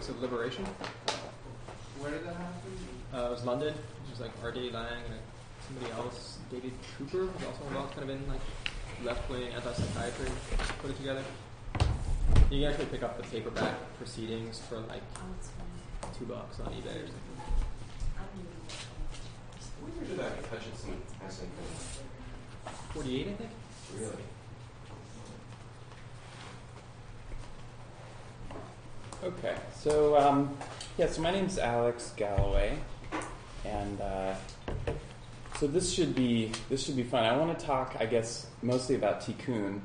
Politics of Liberation. Where did that happen? It was London. It was like R.D. Lang and somebody else, David Cooper, was also involved, kind of in like left-wing anti-psychiatry, put it together. You can actually pick up the paperback proceedings for like $2 on eBay or something. Where did that Hutchinson essay go? 48, I think. Really? Okay, so so my name's Alex Galloway, and so this should be fun. I want to talk, I guess, mostly about Tikkun.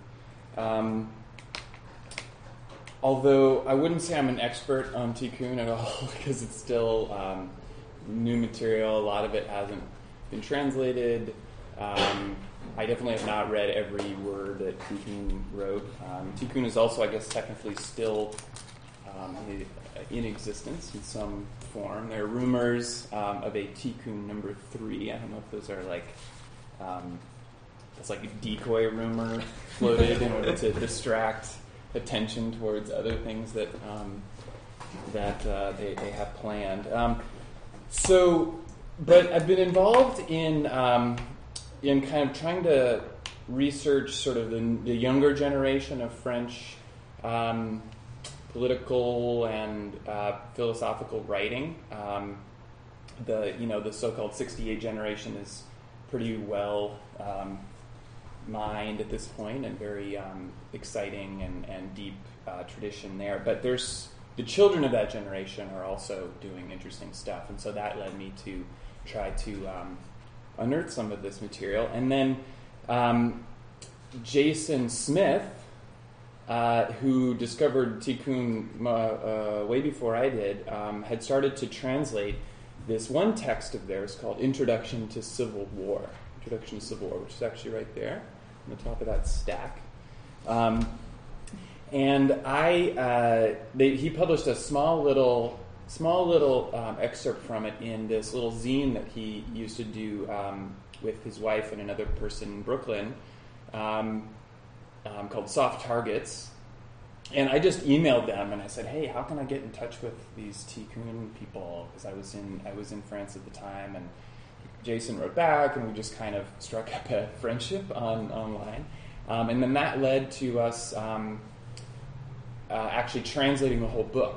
Although I wouldn't say I'm an expert on Tikkun at all, because it's still new material. A lot of it hasn't been translated. I definitely have not read every word that Tikkun wrote. Tikkun is also, I guess, technically still in existence in some form. There are rumors of a Tikkun number 3. I don't know if those are like it's like a decoy rumor floated in order to distract attention towards other things that they have planned. But I've been involved in kind of trying to research sort of the younger generation of French political and philosophical writing. The so-called 68 generation is pretty well mined at this point, and very exciting and deep tradition there. But there's the children of that generation are also doing interesting stuff, and so that led me to try to unearth some of this material. And then Jason Smith, who discovered Tikkun way before I did, had started to translate this one text of theirs called Introduction to Civil War. Introduction to Civil War, which is actually right there on the top of that stack. And he published a small little excerpt from it in this little zine that he used to do with his wife and another person in Brooklyn, called Soft Targets. And I just emailed them and I said, "Hey, how can I get in touch with these Tikkun people?" Because I was in France at the time, and Jason wrote back, and we just kind of struck up a friendship online. And then that led to us actually translating the whole book.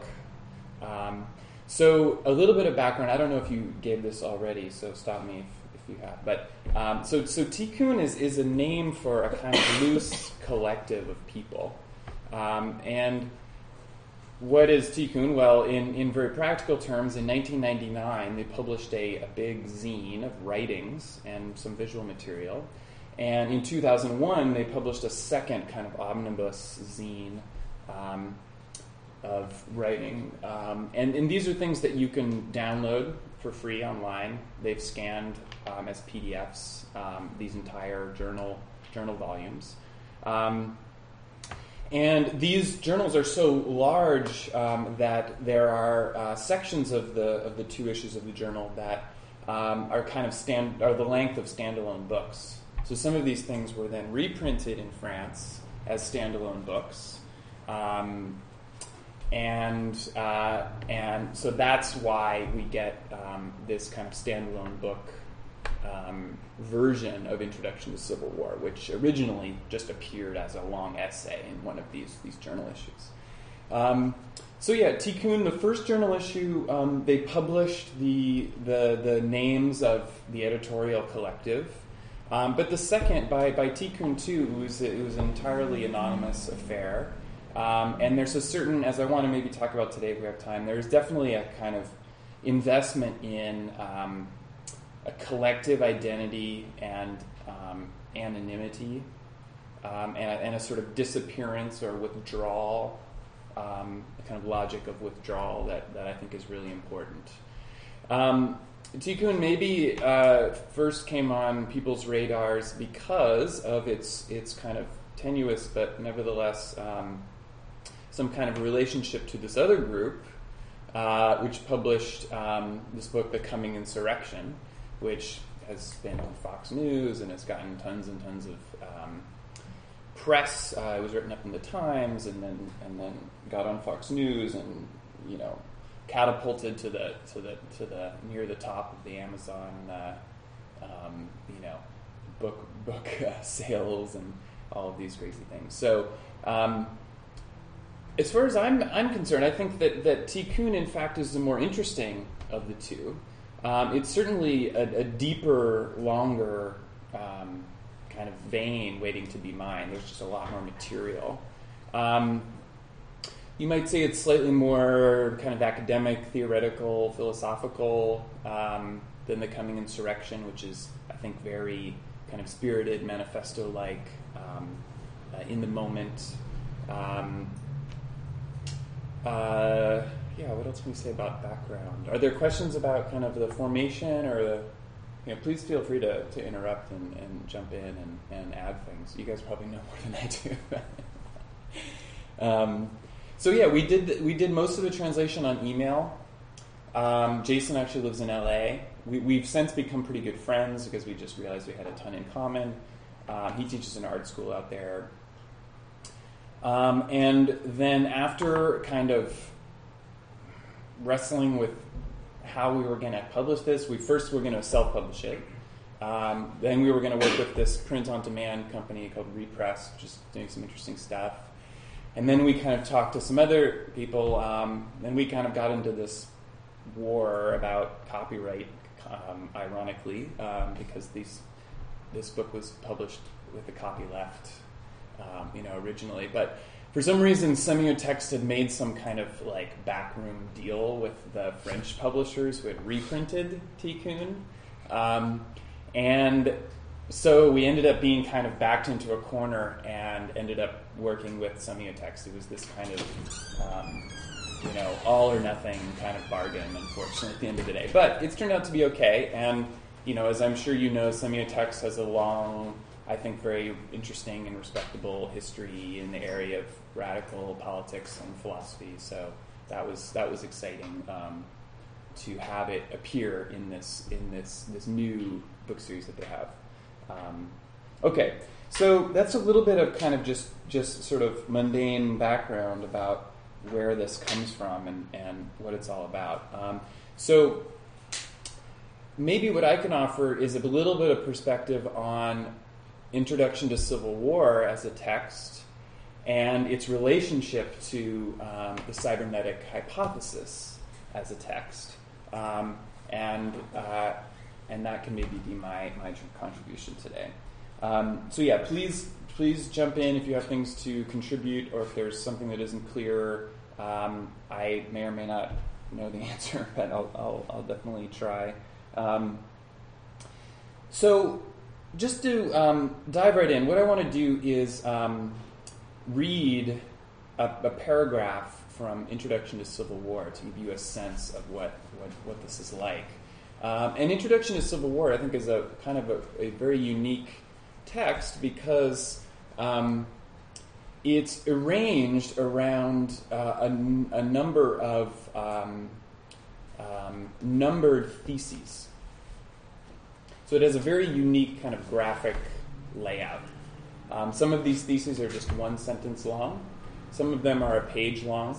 So a little bit of background. I don't know if you gave this already, so stop me if you have. But so Tikkun is a name for a kind of loose collective of people. And what is Tikkun? Well, in very practical terms, in 1999, they published a big zine of writings and some visual material. And in 2001, they published a second kind of omnibus zine of writing. And these are things that you can download for free online. They've scanned as PDFs these entire journal volumes. And these journals are so large that there are sections of the 2 issues of the journal that are kind of are the length of standalone books. So some of these things were then reprinted in France as standalone books, and so that's why we get this kind of standalone book version of Introduction to Civil War, which originally just appeared as a long essay in one of these journal issues. Tikkun, the first journal issue, they published the names of the editorial collective, but the second, by Tikkun 2, it was an entirely anonymous affair. And there's a certain, as I want to maybe talk about today if we have time, there's definitely a kind of investment in a collective identity and anonymity, and a sort of disappearance or withdrawal, a kind of logic of withdrawal that I think is really important. Tikkun maybe first came on people's radars because of its kind of tenuous but nevertheless some kind of relationship to this other group, which published this book, The Coming Insurrection, which has been on Fox News and has gotten tons and tons of press. It was written up in the Times and then got on Fox News, and catapulted to the near the top of the Amazon book sales and all of these crazy things. So as far as I'm concerned, I think that Tikkun in fact is the more interesting of the two. It's certainly a deeper, longer kind of vein waiting to be mined. There's just a lot more material. You might say it's slightly more kind of academic, theoretical, philosophical than The Coming Insurrection, which is, I think, very kind of spirited, manifesto-like, in the moment. What else can we say about background? Are there questions about kind of the formation or the... please feel free to interrupt and jump in and add things. You guys probably know more than I do. We did most of the translation on email. Jason actually lives in LA. We've since become pretty good friends because we just realized we had a ton in common. He teaches an art school out there. And then after kind of wrestling with how we were going to publish this, we first were going to self-publish it. Then we were going to work with this print-on-demand company called Repress, which is doing some interesting stuff. And then we kind of talked to some other people, and we kind of got into this war about copyright, ironically, because this book was published with the copy left, originally. But for some reason, Semiotext had made some kind of like backroom deal with the French publishers who had reprinted Tikkun, and so we ended up being kind of backed into a corner and ended up working with Semiotext. It was this kind of, all or nothing kind of bargain, unfortunately, at the end of the day. But it's turned out to be okay. And, as I'm sure you know, Semiotext has a long, I think, very interesting and respectable history in the area of radical politics and philosophy. So that was exciting to have it appear in this new book series that they have. Okay, so that's a little bit of kind of just sort of mundane background about where this comes from and what it's all about. So maybe what I can offer is a little bit of perspective on Introduction to Civil War as a text and its relationship to the cybernetic hypothesis as a text. And that can maybe be my contribution today. Please jump in if you have things to contribute or if there's something that isn't clear. I may or may not know the answer, but I'll definitely try. So just to dive right in, what I want to do is read a paragraph from Introduction to Civil War to give you a sense of what this is like. An Introduction to Civil War, I think, is a kind of a very unique text because it's arranged around a number of numbered theses. So it has a very unique kind of graphic layout. Some of these theses are just one sentence long. Some of them are a page long.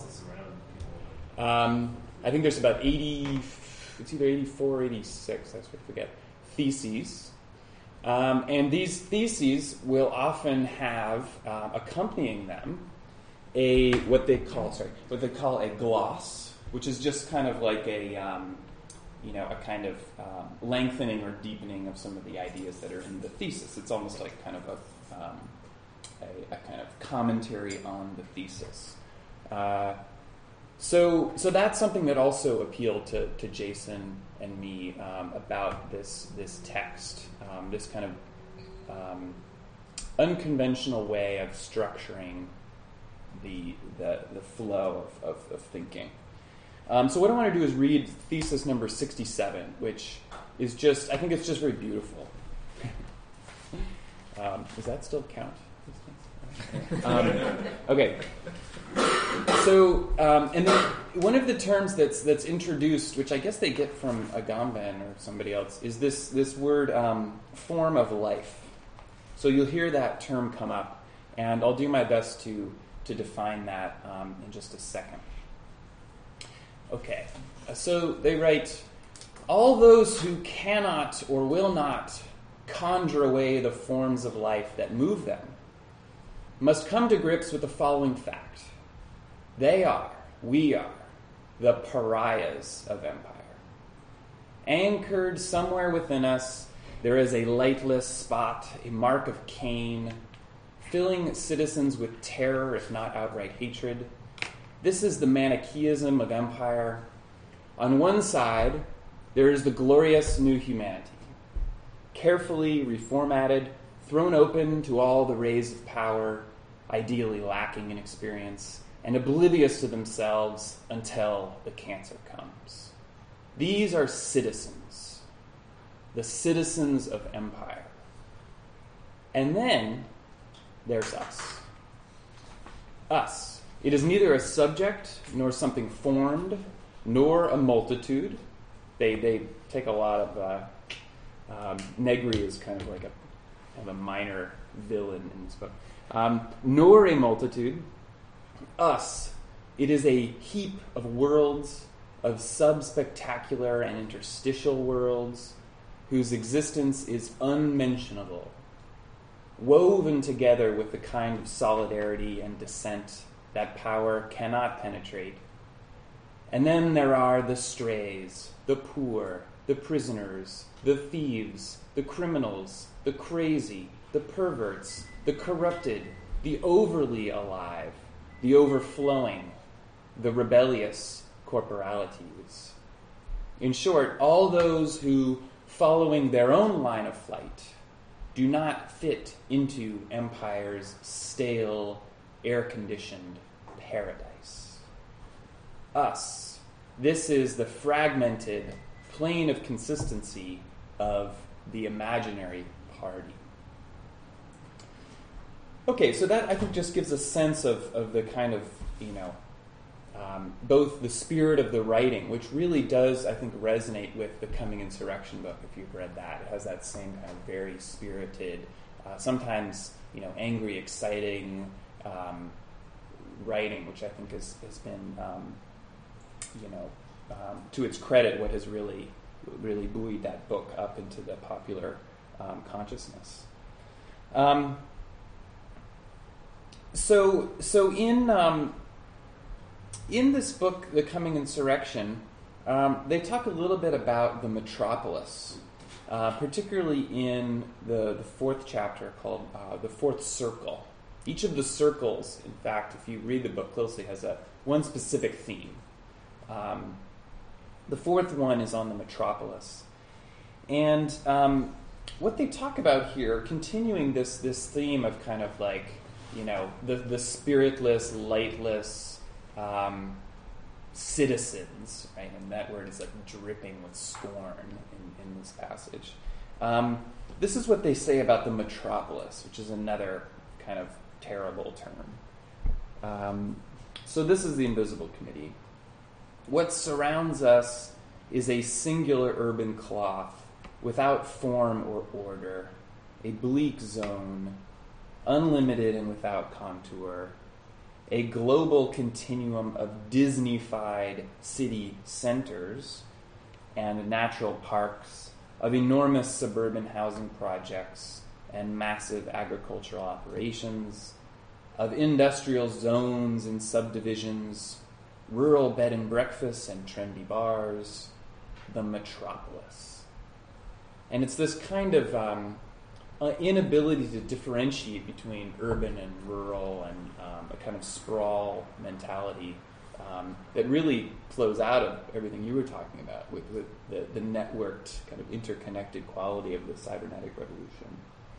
I think there's about 80... It's either 84 or 86, I forget, theses. And these theses will often have accompanying them what they call a gloss, which is just kind of like a kind of lengthening or deepening of some of the ideas that are in the thesis. It's almost like kind of a kind of commentary on the thesis. So that's something that also appealed to Jason and me about this text, this kind of unconventional way of structuring the flow of thinking. So what I want to do is read thesis number 67, which is I think it's just very beautiful. Does that still count? Okay. So, and then one of the terms that's introduced, which I guess they get from Agamben or somebody else, is this word form of life. So you'll hear that term come up, and I'll do my best to define that in just a second. Okay, so they write, all those who cannot or will not conjure away the forms of life that move them must come to grips with the following fact. We are, the pariahs of empire. Anchored somewhere within us, there is a lightless spot, a mark of Cain, filling citizens with terror, if not outright hatred. This is the Manichaeism of empire. On one side, there is the glorious new humanity, carefully reformatted, thrown open to all the rays of power, ideally lacking in experience, and oblivious to themselves until the cancer comes. These are citizens, the citizens of empire. And then there's us. Us. It is neither a subject, nor something formed, nor a multitude. They take a lot of... Negri is kind of like a minor villain in this book. Nor a multitude. Us. It is a heap of worlds, of sub-spectacular and interstitial worlds, whose existence is unmentionable, woven together with the kind of solidarity and dissent that power cannot penetrate. And then there are the strays, the poor, the prisoners, the thieves, the criminals, the crazy, the perverts, the corrupted, the overly alive, the overflowing, the rebellious corporalities. In short, all those who, following their own line of flight, do not fit into empire's stale, air-conditioned paradise. Us. This is the fragmented plane of consistency of the imaginary party. Okay, so that I think just gives a sense of the kind of, both the spirit of the writing, which really does, I think, resonate with the Coming Insurrection book, if you've read that. It has that same kind of very spirited, sometimes, angry, exciting writing, which I think has been, to its credit, what has really buoyed that book up into the popular consciousness. So in this book, The Coming Insurrection, they talk a little bit about the metropolis, particularly in the fourth chapter called The Fourth Circle. Each of the circles, in fact, if you read the book closely, has one specific theme. The fourth one is on the metropolis. And what they talk about here, continuing this theme of kind of like, the spiritless, lightless citizens, right? And that word is like dripping with scorn in this passage. This is what they say about the metropolis, which is another kind of terrible term. So this is the Invisible Committee. What surrounds us is a singular urban cloth without form or order, a bleak zone, unlimited and without contour, a global continuum of Disney-fied city centers and natural parks, of enormous suburban housing projects and massive agricultural operations, of industrial zones and subdivisions, rural bed and breakfasts and trendy bars, the metropolis. And it's this kind of inability to differentiate between urban and rural and a kind of sprawl mentality that really flows out of everything you were talking about with the networked, kind of interconnected quality of the cybernetic revolution.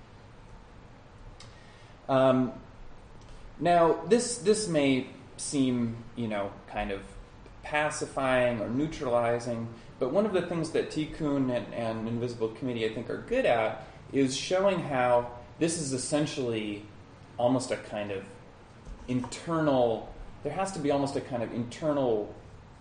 Now, this may seem, kind of pacifying or neutralizing, but one of the things that Tikkun and Invisible Committee, I think, are good at is showing how this is essentially almost a kind of internal, there has to be almost a kind of internal,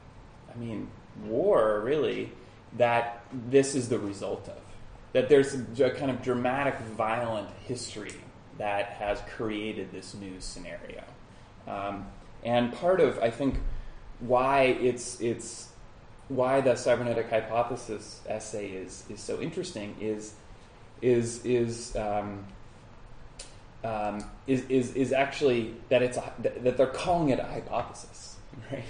war, really, that this is the result of. That there's a kind of dramatic, violent history that has created this new scenario. And part of, I think, why why the cybernetic hypothesis essay is so interesting is actually that that they're calling it a hypothesis, right?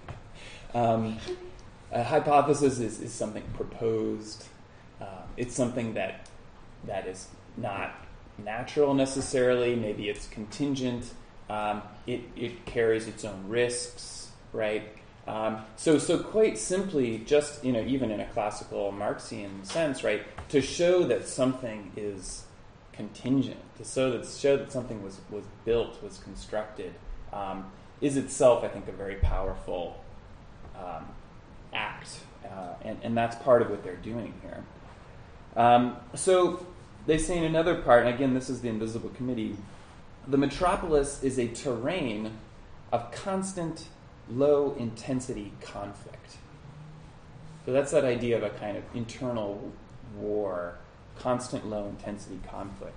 A hypothesis is something proposed. It's something that is not natural necessarily. Maybe it's contingent. It carries its own risks, right? So quite simply, just even in a classical Marxian sense, right, to show that something is contingent, to show that something was built, was constructed, is itself, I think, a very powerful act, and that's part of what they're doing here. So they say in another part, and again, this is the Invisible Committee, the metropolis is a terrain of constant low-intensity conflict. So that's that idea of a kind of internal war, constant low-intensity conflict.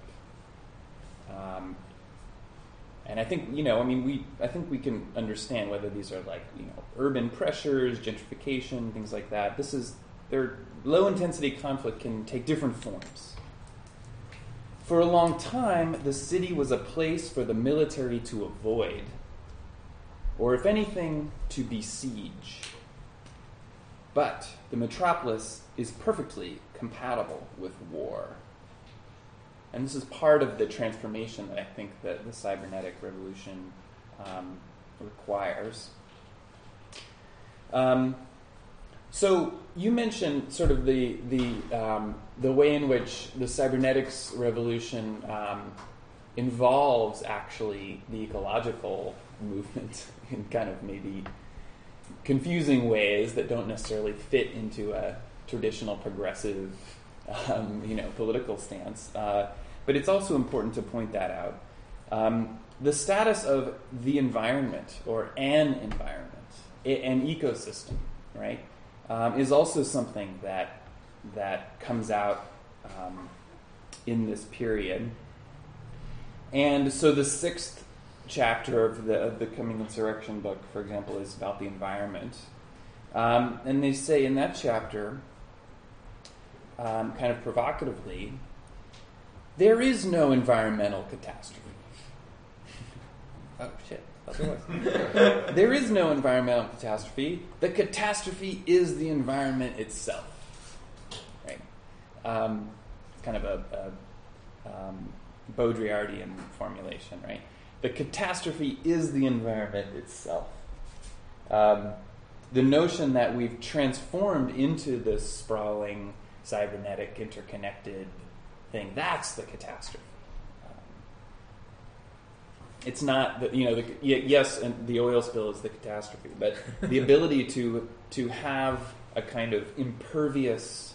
And I think, I think we can understand whether these are like, urban pressures, gentrification, things like that. Their low-intensity conflict can take different forms. For a long time, the city was a place for the military to avoid, or if anything, to besiege. But the metropolis is perfectly compatible with war. And this is part of the transformation that I think that the cybernetic revolution requires. So you mentioned sort of the way in which the cybernetics revolution involves actually the ecological movement in kind of maybe confusing ways that don't necessarily fit into a traditional progressive, political stance. But it's also important to point that out. The status of the environment or an environment, an ecosystem, right, is also something that comes out in this period. And so the sixth chapter of the Coming Insurrection book, for example, is about the environment. And they say in that chapter, kind of provocatively, there is no environmental catastrophe. Oh, shit. There is no environmental catastrophe. The catastrophe is the environment itself. Right? Kind of a Baudrillardian formulation, right? The catastrophe is the environment itself. The notion that we've transformed into this sprawling, cybernetic, interconnected thing, that's the catastrophe. It's not yes, and the oil spill is the catastrophe, but the ability to have a kind of impervious,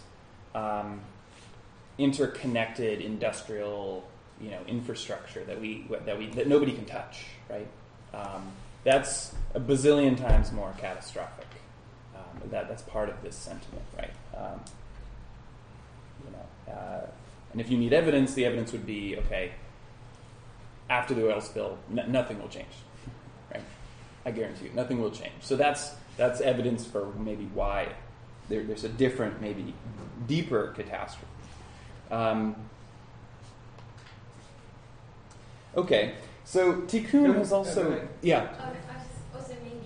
interconnected industrial, infrastructure that nobody can touch, right? That's a bazillion times more catastrophic. That's part of this sentiment, right? And if you need evidence, the evidence would be okay. After the oil spill, nothing will change, right? I guarantee you, nothing will change. So that's evidence for maybe why there's a different, maybe deeper catastrophe. Okay, so Tikkun has also, yeah. Also maybe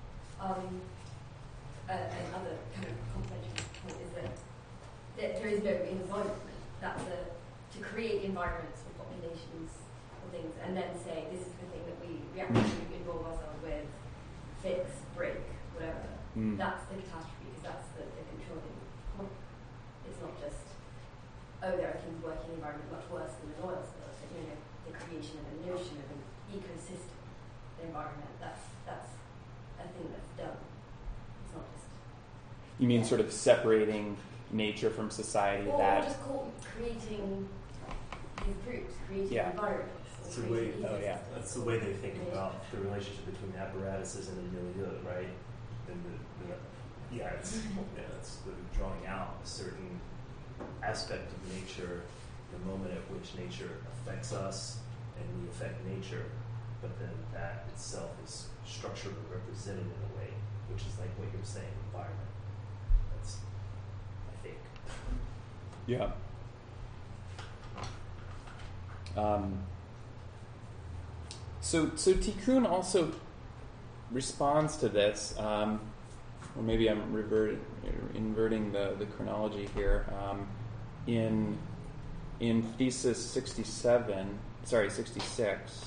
another kind of complementary point is that there is no environment. To create environments for populations or things, and then say this is the thing that we have to involve ourselves with, fix, break, whatever. That's the catastrophe, because that's the controlling point. It's not just, there are things working in the environment much worse than an oil spill. So, the creation of a notion of an ecosystem, the environment, that's a thing that's done. It's not just... You mean sort of separating nature from society? Or just creating these groups, creating environments. That's the way they think about the relationship between apparatuses and the milieu, right? And it's the drawing out a certain aspect of nature, the moment at which nature affects us and we affect nature, but then that itself is structured or represented in a way which is like what you're saying, environment. That's, I think. Yeah. So Tikkun also responds to this, or maybe I'm inverting the chronology here. In thesis 66.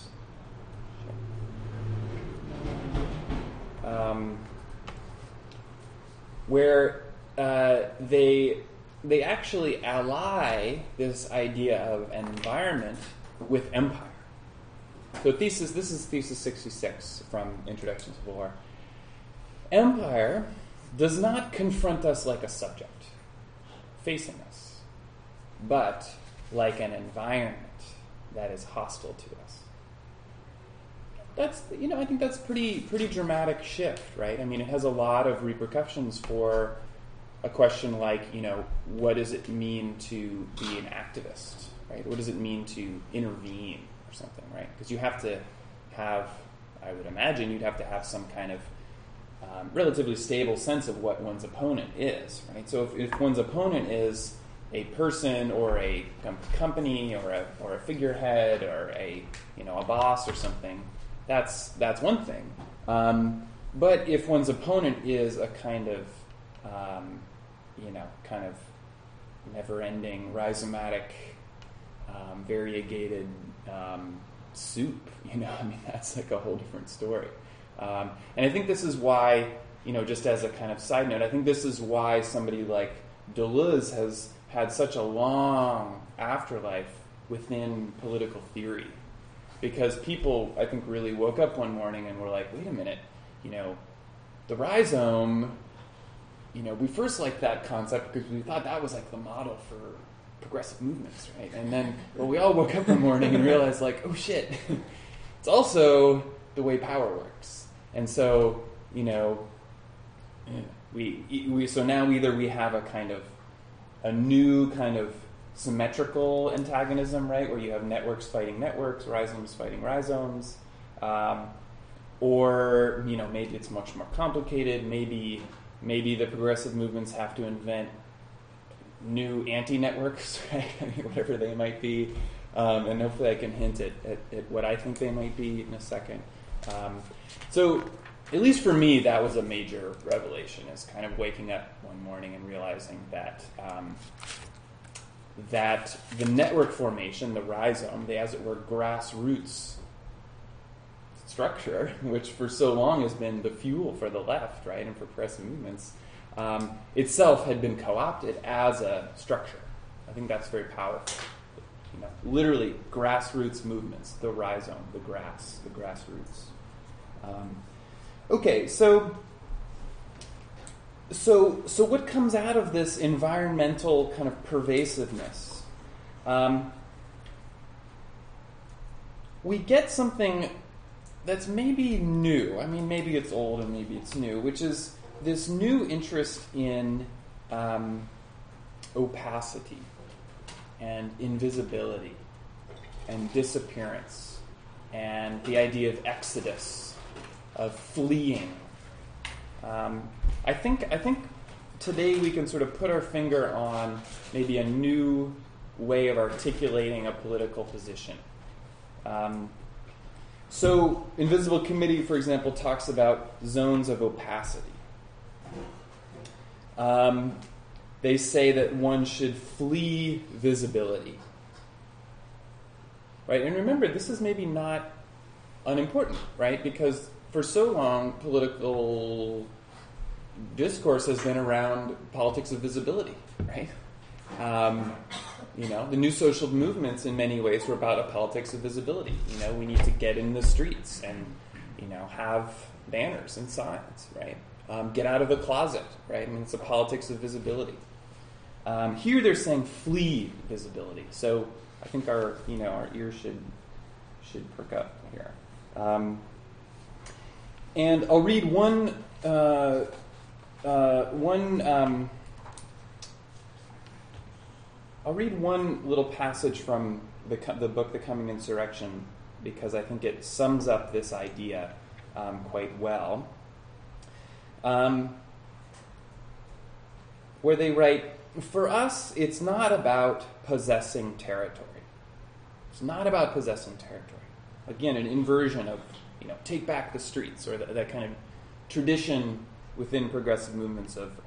Where they actually ally this idea of an environment with empire. So this is thesis 66 from Introduction to War. Empire does not confront us like a subject facing us, but like an environment that is hostile to us. That's, I think that's pretty dramatic shift, right? I mean, it has a lot of repercussions for a question like, what does it mean to be an activist, right? What does it mean to intervene or something, right? Because you have to have, I would imagine, you'd have to have some kind of relatively stable sense of what one's opponent is, right? So if one's opponent is a person or a company or a figurehead or a boss or something, that's one thing. But if one's opponent is a kind of never-ending, rhizomatic, variegated soup, that's like a whole different story. And I think this is why, just as a kind of side note, I think this is why somebody like Deleuze has had such a long afterlife within political theory. Because people, I think, really woke up one morning and were like, wait a minute, the rhizome, we first liked that concept because we thought that was like the model for progressive movements, right? And then, we all woke up one morning and realized, like, oh shit, it's also the way power works. And so, so now either we have a new kind of symmetrical antagonism, right, where you have networks fighting networks, rhizomes fighting rhizomes, or maybe it's much more complicated. Maybe the progressive movements have to invent new anti-networks, right? Whatever they might be, and hopefully I can hint at what I think they might be in a second. So at least for me, that was a major revelation, is kind of waking up one morning and realizing that that the network formation, the rhizome, the, as it were, grassroots structure, which for so long has been the fuel for the left, right, and for progressive movements, itself had been co-opted as a structure. I think that's very powerful. Literally, grassroots movements, the rhizome, the grassroots. Okay, so what comes out of this environmental kind of pervasiveness? We get something that's maybe new. I mean, maybe it's old and maybe it's new, which is this new interest in opacity and invisibility and disappearance and the idea of exodus, of fleeing. I think today we can sort of put our finger on maybe a new way of articulating a political position. So Invisible Committee, for example, talks about zones of opacity. They say that one should flee visibility. Right? And remember, this is maybe not unimportant, right? Because for so long, political discourse has been around politics of visibility, right? The new social movements in many ways were about a politics of visibility. We need to get in the streets and, have banners and signs, right? Get out of the closet, right? I mean, it's a politics of visibility. Here they're saying flee visibility. So I think our ears should perk up here. And I'll read one little passage from the book, The Coming Insurrection, because I think it sums up this idea quite well. where they write, "For us, it's not about possessing territory. It's not about possessing territory." Again, an inversion of, take back the streets, or that kind of tradition within progressive movements of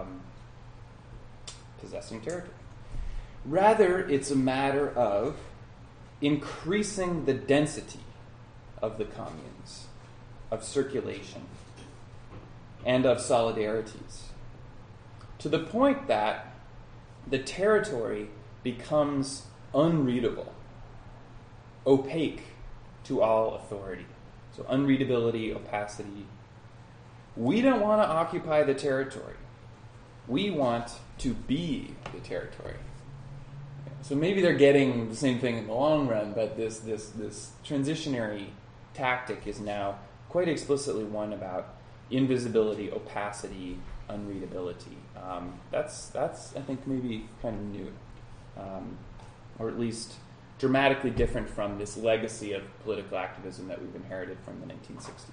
possessing territory. Rather, it's a matter of increasing the density of the communes, of circulation, and of solidarities, to the point that the territory becomes unreadable, opaque to all authority. So unreadability, opacity. We don't want to occupy the territory. We want to be the territory. So maybe they're getting the same thing in the long run, but this transitionary tactic is now quite explicitly one about invisibility, opacity, unreadability. That's I think maybe kind of new, or at least dramatically different from this legacy of political activism that we've inherited from the 1960s.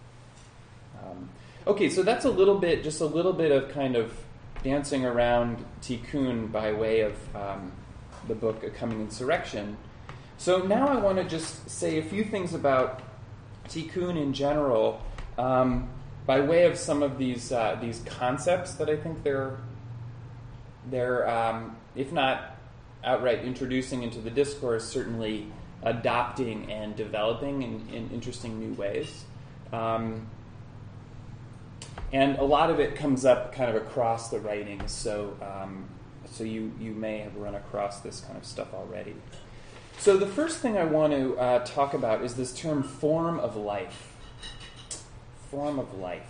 Okay, so that's just a little bit of kind of dancing around Tikkun by way of the book A Coming Insurrection. So now I want to just say a few things about Tikkun in general, by way of some of these concepts that I think they're if not outright introducing into the discourse, certainly adopting and developing in interesting new ways. And a lot of it comes up kind of across the writings, so you may have run across this kind of stuff already. So the first thing I want to talk about is this term form of life. Form of life.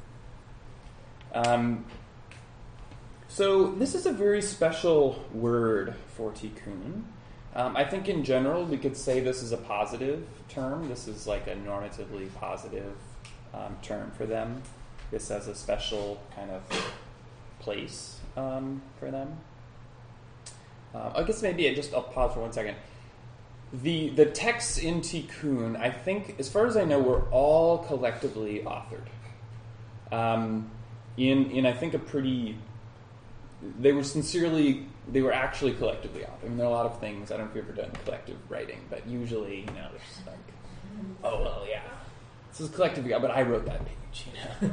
So this is a very special word for Tikkun. I think in general we could say this is a positive term. This is like a normatively positive term for them. This has a special kind of place for them. I guess maybe I'll pause for 1 second. The texts in Tikkun, I think, as far as I know, were all collectively authored. In I think they were actually collectively authored. I mean, there are a lot of things, I don't know if you've ever done collective writing, but usually, there's like, oh, well, yeah, this is collectively, but I wrote that page,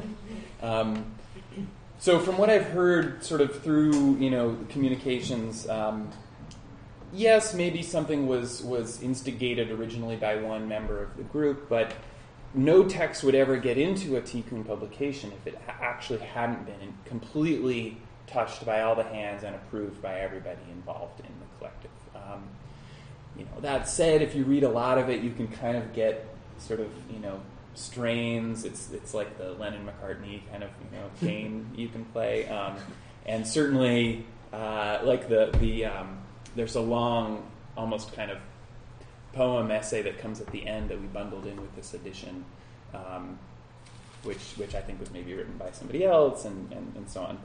So from what I've heard sort of through, communications, yes, maybe something was instigated originally by one member of the group, but no text would ever get into a Tikkun publication if it actually hadn't been completely touched by all the hands and approved by everybody involved in the collective. That said, if you read a lot of it, you can kind of get sort of, strains. It's like the Lennon-McCartney kind of, game you can play. And certainly, like there's a long, almost kind of poem essay that comes at the end that we bundled in with this edition, which I think was maybe written by somebody else and so on.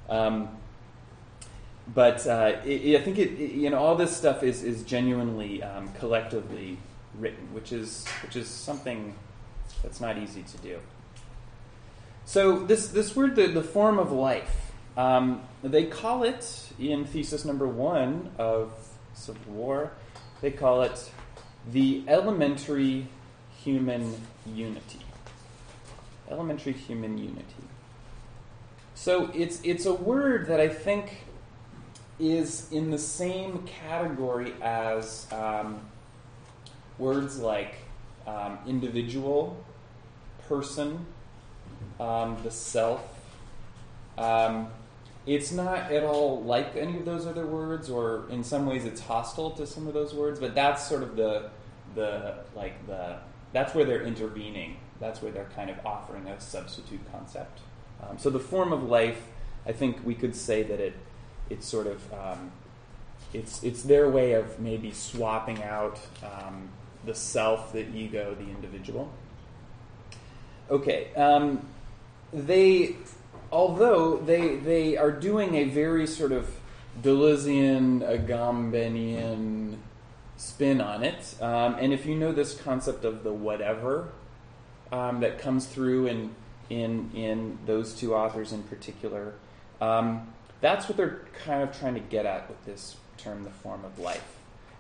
But I think all this stuff is genuinely collectively written, which is something that's not easy to do. So this word, the form of life, they call it in thesis number 1 of Civil War, they call it the elementary human unity. Elementary human unity. So it's a word that I think is in the same category as words like individual, person, the self. It's not at all like any of those other words, or in some ways it's hostile to some of those words, but that's sort of that's where they're intervening. That's where they're kind of offering a substitute concept. So the form of life, I think we could say that it's sort of it's their way of maybe swapping out the self, the ego, the individual. Okay, although they are doing a very sort of Deleuzian, Agambenian spin on it, and if you know this concept of the whatever that comes through in in those two authors in particular. That's what they're kind of trying to get at with this term, the form of life.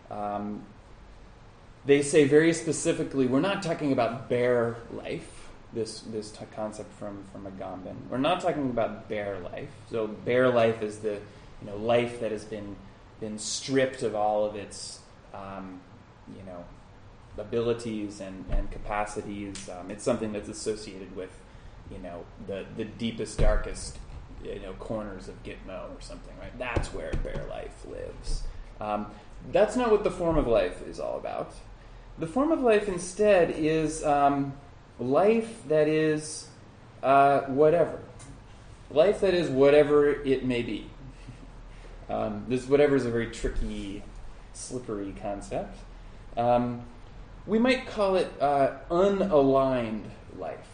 They say very specifically, we're not talking about bare life, this concept from Agamben. We're not talking about bare life. So bare life is the life that has been stripped of all of its abilities and capacities. It's something that's associated with the deepest, darkest corners of Gitmo or something, right? That's where bare life lives. That's not what the form of life is all about. The form of life instead is life that is whatever. Life that is whatever it may be. This whatever is a very tricky, slippery concept. We might call it unaligned life.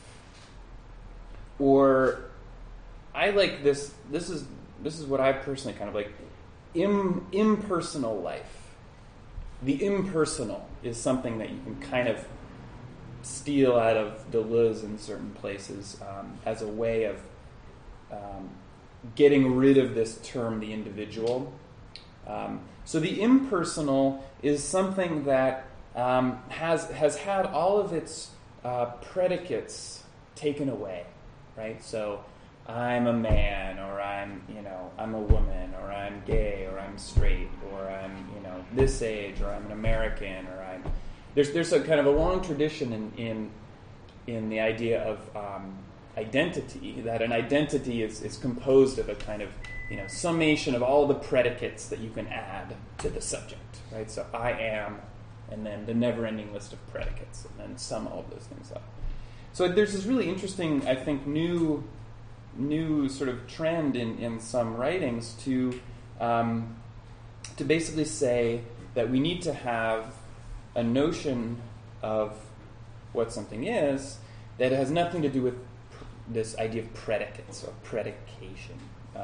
Or I like this. This is what I personally kind of like. Impersonal life. The impersonal is something that you can kind of steal out of Deleuze in certain places as a way of getting rid of this term, the individual. So the impersonal is something that has had all of its predicates taken away, right? So I'm a man, or I'm a woman, or I'm gay, or I'm straight, or I'm this age, or I'm an American, or there's a kind of a long tradition in the idea of identity, that an identity is composed of a kind of summation of all the predicates that you can add to the subject, right? So I am, and then the never-ending list of predicates, and then sum all of those things up. So there's this really interesting, I think, new sort of trend in some writings to basically say that we need to have a notion of what something is that has nothing to do with this idea of predicates or predication.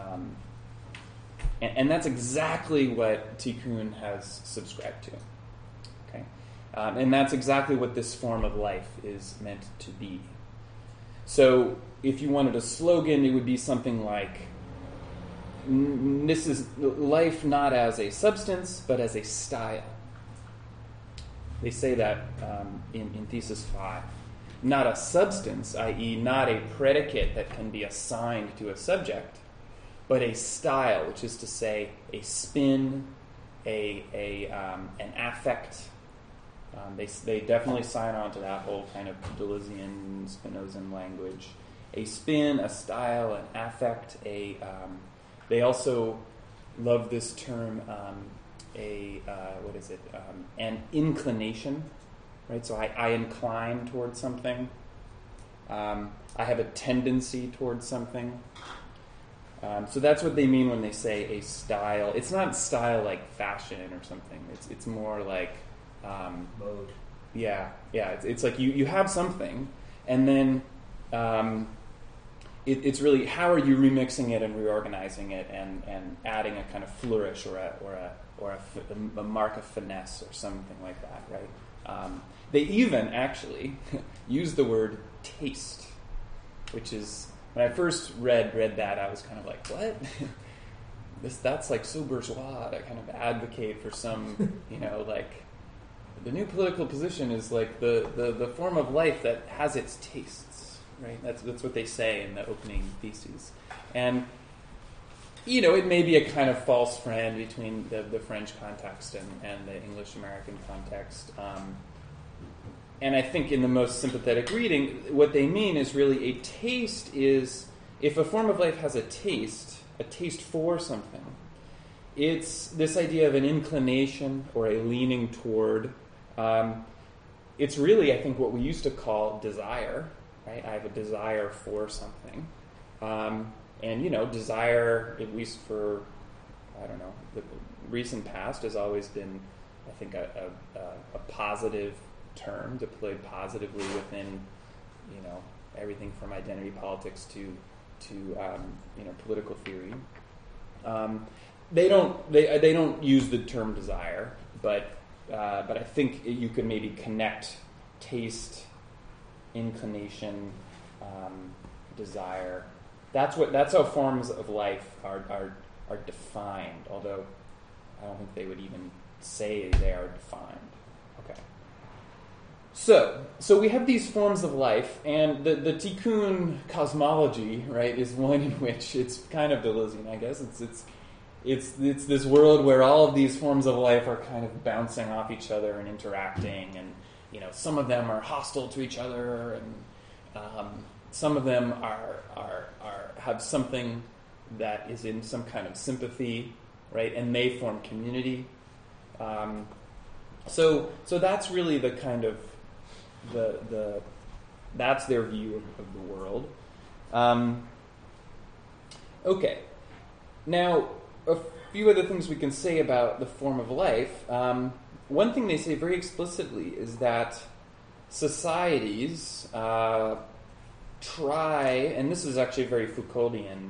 And that's exactly what Tikkun has subscribed to. Okay? And that's exactly what this form of life is meant to be. So if you wanted a slogan, it would be something like, this is life not as a substance, but as a style. They say that in Thesis 5. Not a substance, i.e. not a predicate that can be assigned to a subject, but a style, which is to say a spin, an affect. They definitely sign on to that whole kind of Deleuzian, Spinozan language. A spin, a style, an affect. They also love this term, an inclination, right? So I incline towards something. I have a tendency towards something. So that's what they mean when they say a style. It's not style like fashion or something. It's more like mode. Yeah. It's like you have something, and then it's really how are you remixing it and reorganizing it and adding a kind of flourish or a mark of finesse or something like that, right? They even actually use the word taste, which is, when I first read that, I was kind of like, what? That's like so bourgeois to kind of advocate for some, like the new political position is like the form of life that has its tastes, right? That's what they say in the opening theses. And it may be a kind of false friend between the French context and the English-American context. And I think in the most sympathetic reading, what they mean is really a taste is, if a form of life has a taste for something, it's this idea of an inclination or a leaning toward. It's really, I think, what we used to call desire, right? I have a desire for something. And, desire, at least for, the recent past has always been, I think, a positive term deployed positively within, everything from identity politics to political theory. They don't use the term desire, but I think you could maybe connect taste, inclination, desire. That's how forms of life are defined, although I don't think they would even say they are defined. Okay. So we have these forms of life, and the Tikkun cosmology, right, is one in which it's kind of Deleuzian, I guess. It's this world where all of these forms of life are kind of bouncing off each other and interacting, and some of them are hostile to each other, and some of them have something that is in some kind of sympathy, right, and they form community. So that's really the kind of that's their view of the world. Okay, now a few other things we can say about the form of life. One thing they say very explicitly is that societies try, and this is actually a very Foucauldian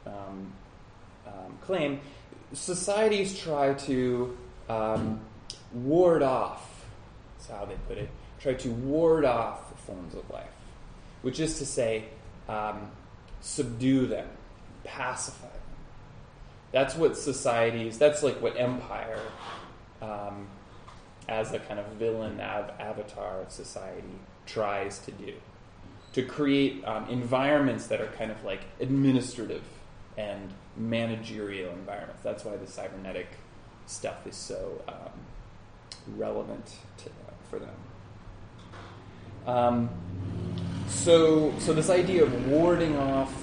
claim, societies try to ward off, that's how they put it, try to ward off forms of life, which is to say, subdue them, pacify them. That's what societies, that's like what empire, as a kind of villain avatar of society, tries to do. To create environments that are kind of like administrative and managerial environments. That's why the cybernetic stuff is so relevant for them. So this idea of warding off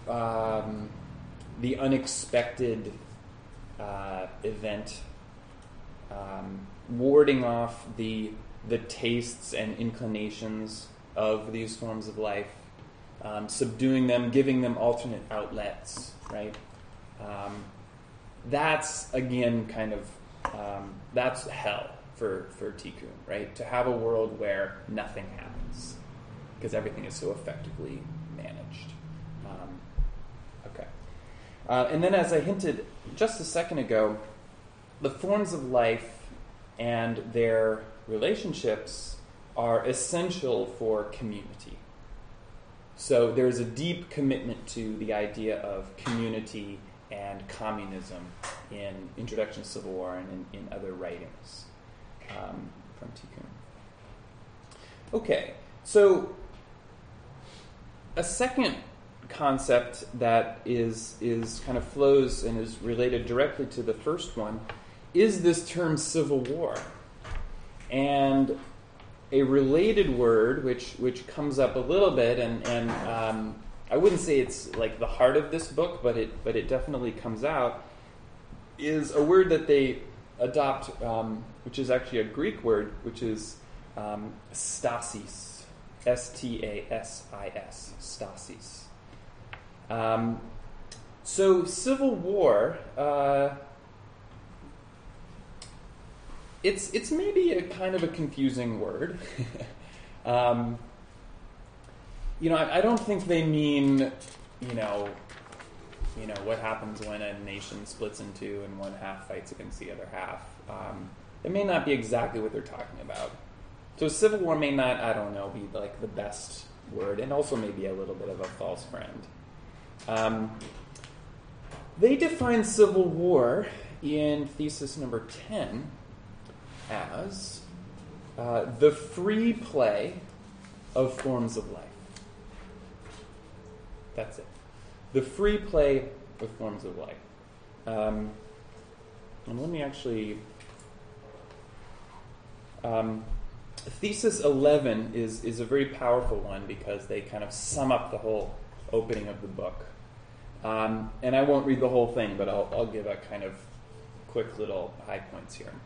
the unexpected event, warding off the tastes and inclinations of these forms of life, subduing them, giving them alternate outlets, right? That's, again, kind of, that's hell for Tikkun, right? To have a world where nothing happens, because everything is so effectively managed. Okay. And then, as I hinted just a second ago, the forms of life and their relationships are essential for community. So there's a deep commitment to the idea of community and communism in Introduction to Civil War and in other writings from Tikkun. Okay, so a second concept that is kind of flows and is related directly to the first one is this term civil war. And a related word, which comes up a little bit, and I wouldn't say it's like the heart of this book, but it definitely comes out, is a word that they adopt, which is actually a Greek word, which is stasis, S-T-A-S-I-S, stasis. So civil war, it's maybe a kind of a confusing word. I don't think they mean, what happens when a nation splits in two and one half fights against the other half. It may not be exactly what they're talking about. So civil war may not, I don't know, be like the best word, and also maybe a little bit of a false friend. They define civil war in thesis number 10 as the free play of forms of life. That's it. The free play of forms of life. And let me actually... thesis 11 is a very powerful one because they kind of sum up the whole opening of the book. And I won't read the whole thing, but I'll give a kind of quick little high points here.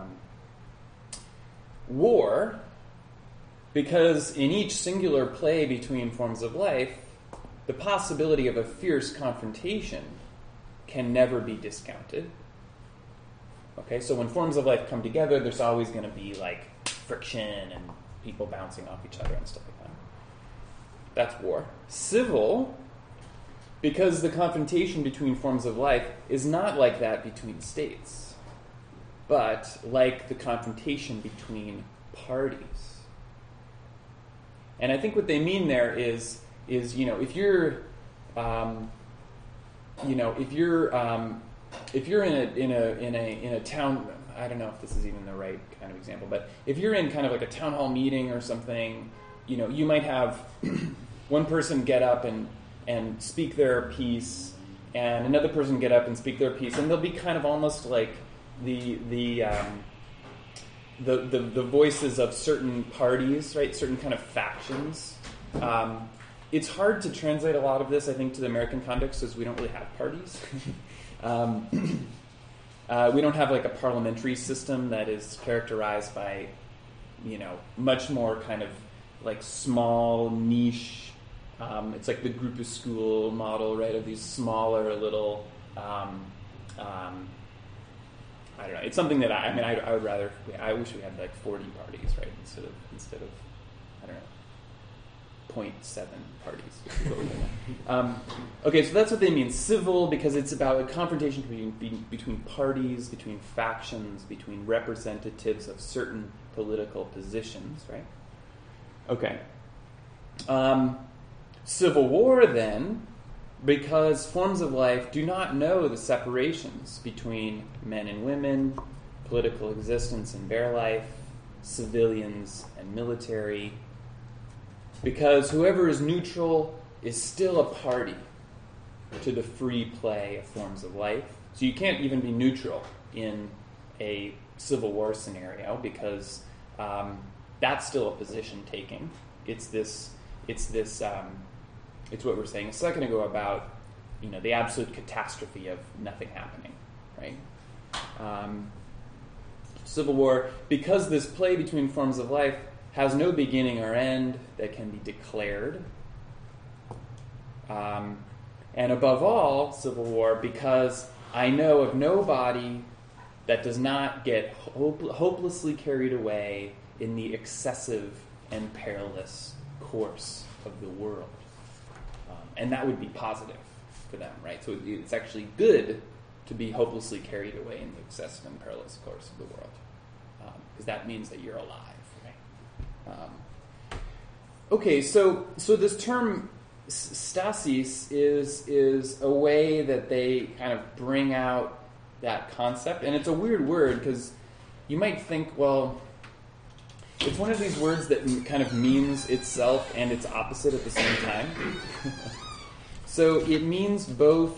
War, because in each singular play between forms of life, the possibility of a fierce confrontation can never be discounted. Okay, so when forms of life come together, there's always going to be like friction and people bouncing off each other and stuff like that. That's war. Civil, because the confrontation between forms of life is not like that between states, but like the confrontation between parties. And I think what they mean there is is if you're if you're in a town, I don't know if this is even the right kind of example, but if you're in kind of like a town hall meeting or something, you might have one person get up and speak their piece, and another person get up and speak their piece, and they'll be kind of almost like the voices of certain parties, right? Certain kind of factions. It's hard to translate a lot of this, I think, to the American context, because we don't really have parties. We don't have like a parliamentary system that is characterized by, much more kind of like small niche. It's like the groupuscule model, right? Of these smaller little. I don't know. It's something that I would rather. I wish we had like 40 parties, right? Instead of I don't know. 0.7 parties. Okay, so that's what they mean. Civil, because it's about a confrontation between parties, between factions, between representatives of certain political positions, right? Okay. Civil war, then, because forms of life do not know the separations between men and women, political existence and bare life, civilians and military, because whoever is neutral is still a party to the free play of forms of life. So you can't even be neutral in a civil war scenario, because that's still a position taking. It's what we were saying a second ago about the absolute catastrophe of nothing happening, right? Civil war, because this play between forms of life has no beginning or end that can be declared. And above all, civil war, because I know of no body that does not get hopelessly carried away in the excessive and perilous course of the world. And that would be positive for them, right? So it's actually good to be hopelessly carried away in the excessive and perilous course of the world, because that means that you're alive. Okay, so this term stasis is a way that they kind of bring out that concept, and it's a weird word because you might think, well, it's one of these words that kind of means itself and its opposite at the same time. So it means both.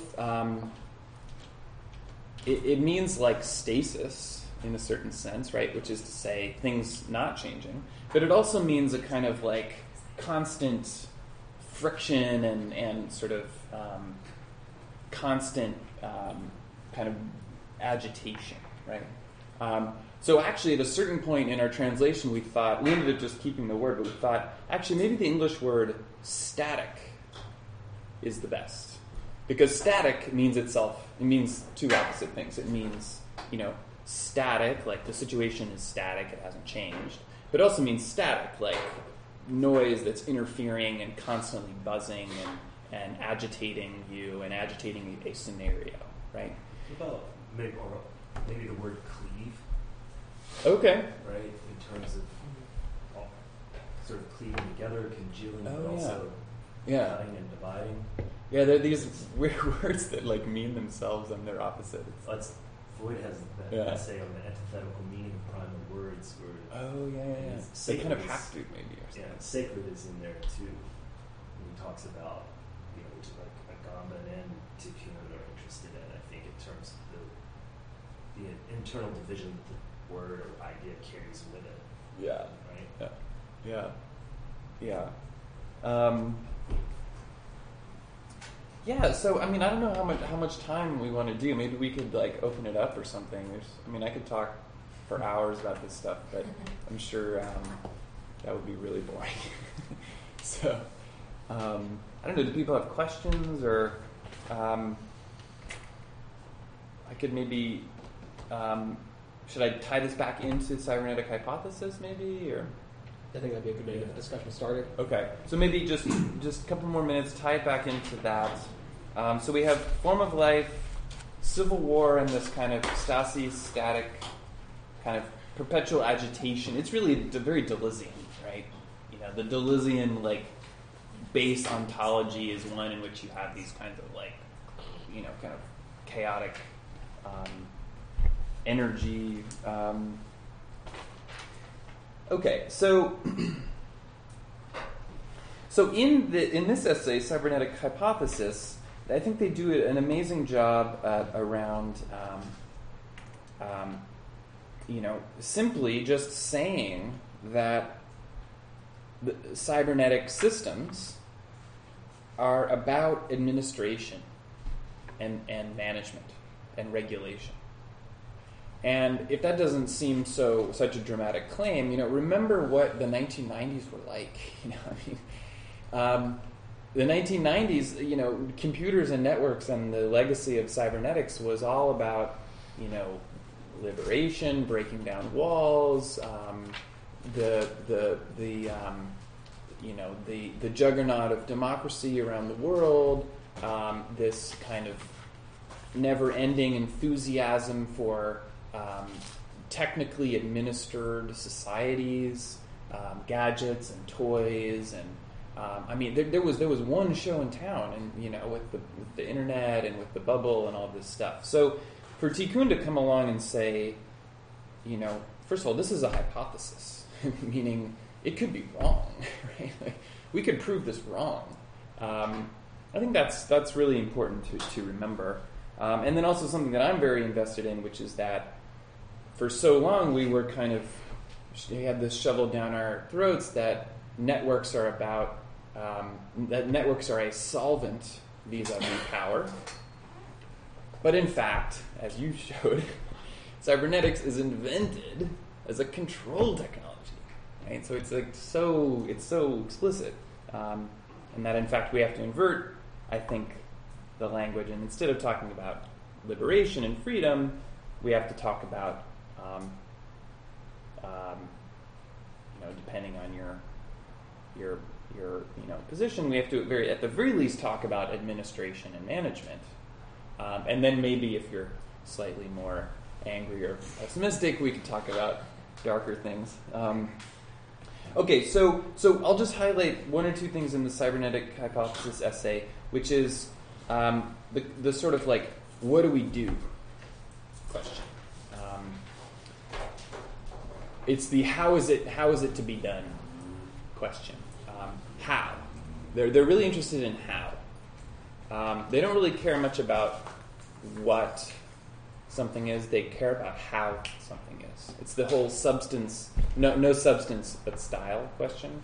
It means like stasis in a certain sense, right? Which is to say things not changing. But it also means a kind of like constant friction and sort of constant kind of agitation, right? So actually at a certain point in our translation we ended up just keeping the word, but we thought actually maybe the English word static is the best. Because static means two opposite things. It means, static, like the situation is static, it hasn't changed. But it also means static, like noise that's interfering and constantly buzzing and agitating you and agitating a scenario, right? What about maybe the word cleave? Okay. Right, in terms of sort of cleaving together, congealing, but also cutting and dividing. Yeah, there are these weird words that like mean themselves and they're opposite. Voigt has that essay on the antithetical meaning of primal words. Where they kind of have to maybe. Or something. Yeah, sacred is in there too. When he talks about which is like Agamba and Tikkun are interested in. I think in terms of the internal division that the word or idea carries with it. Yeah. Right. Yeah. So I don't know how much time we want to do. Maybe we could like open it up or something. I could talk for hours about this stuff, but I'm sure that would be really boring. So I don't know. Do people have questions, or I could maybe should I tie this back into cybernetic hypothesis maybe, or? I think that'd be a good way to get the discussion started. Okay, so maybe just a couple more minutes, tie it back into that. So we have form of life, civil war, and this kind of stasis, static, kind of perpetual agitation. It's really very Deleuzian, right? The Deleuzian base ontology is one in which you have these kinds of like, kind of chaotic energy. Okay, so in this essay, Cybernetic Hypothesis, I think they do an amazing job around, simply just saying that the cybernetic systems are about administration and management and regulation. And if that doesn't seem such a dramatic claim, remember what the 1990s were like. The 1990s, computers and networks and the legacy of cybernetics was all about, liberation, breaking down walls, the juggernaut of democracy around the world, this kind of never-ending enthusiasm for technically administered societies, gadgets and toys, and there was one show in town, and with the internet and with the bubble and all this stuff. So for Tikkun to come along and say, first of all, this is a hypothesis, meaning it could be wrong, right? Like, we could prove this wrong. I think that's really important to remember. And then also something that I'm very invested in, which is that for so long we had this shoveled down our throats that networks are about, that networks are a solvent vis-a-vis power. But in fact, as you showed, cybernetics is invented as a control technology, right? So it's so explicit, and that in fact we have to invert, I think, the language, and instead of talking about liberation and freedom, we have to talk about, depending on your position, we have to at the very least talk about administration and management, and then maybe if you're slightly more angry or pessimistic, we could talk about darker things. Okay, so I'll just highlight one or two things in the Cybernetic Hypothesis essay, which is the sort of like, what do we do question. It's the how is it to be done question. How. They're really interested in how. They don't really care much about what something is. They care about how something is. It's the whole substance, no substance but style question.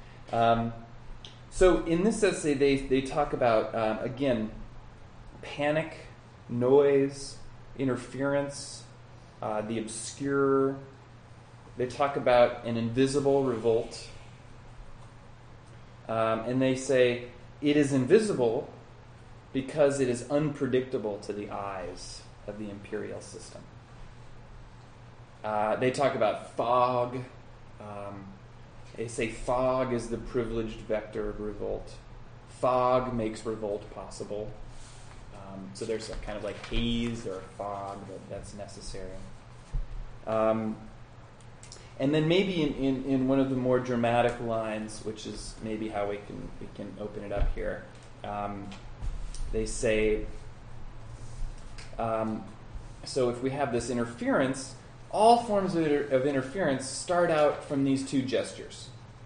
So in this essay, they talk about, again, panic, noise, interference, the obscure. They talk about an invisible revolt. And they say it is invisible because it is unpredictable to the eyes of the imperial system. They talk about fog. They say fog is the privileged vector of revolt. Fog makes revolt possible. So there's a kind of like haze or fog that's necessary. And then maybe in one of the more dramatic lines, which is maybe how we can open it up here, they say, so if we have this interference, all forms of interference start out from these two gestures.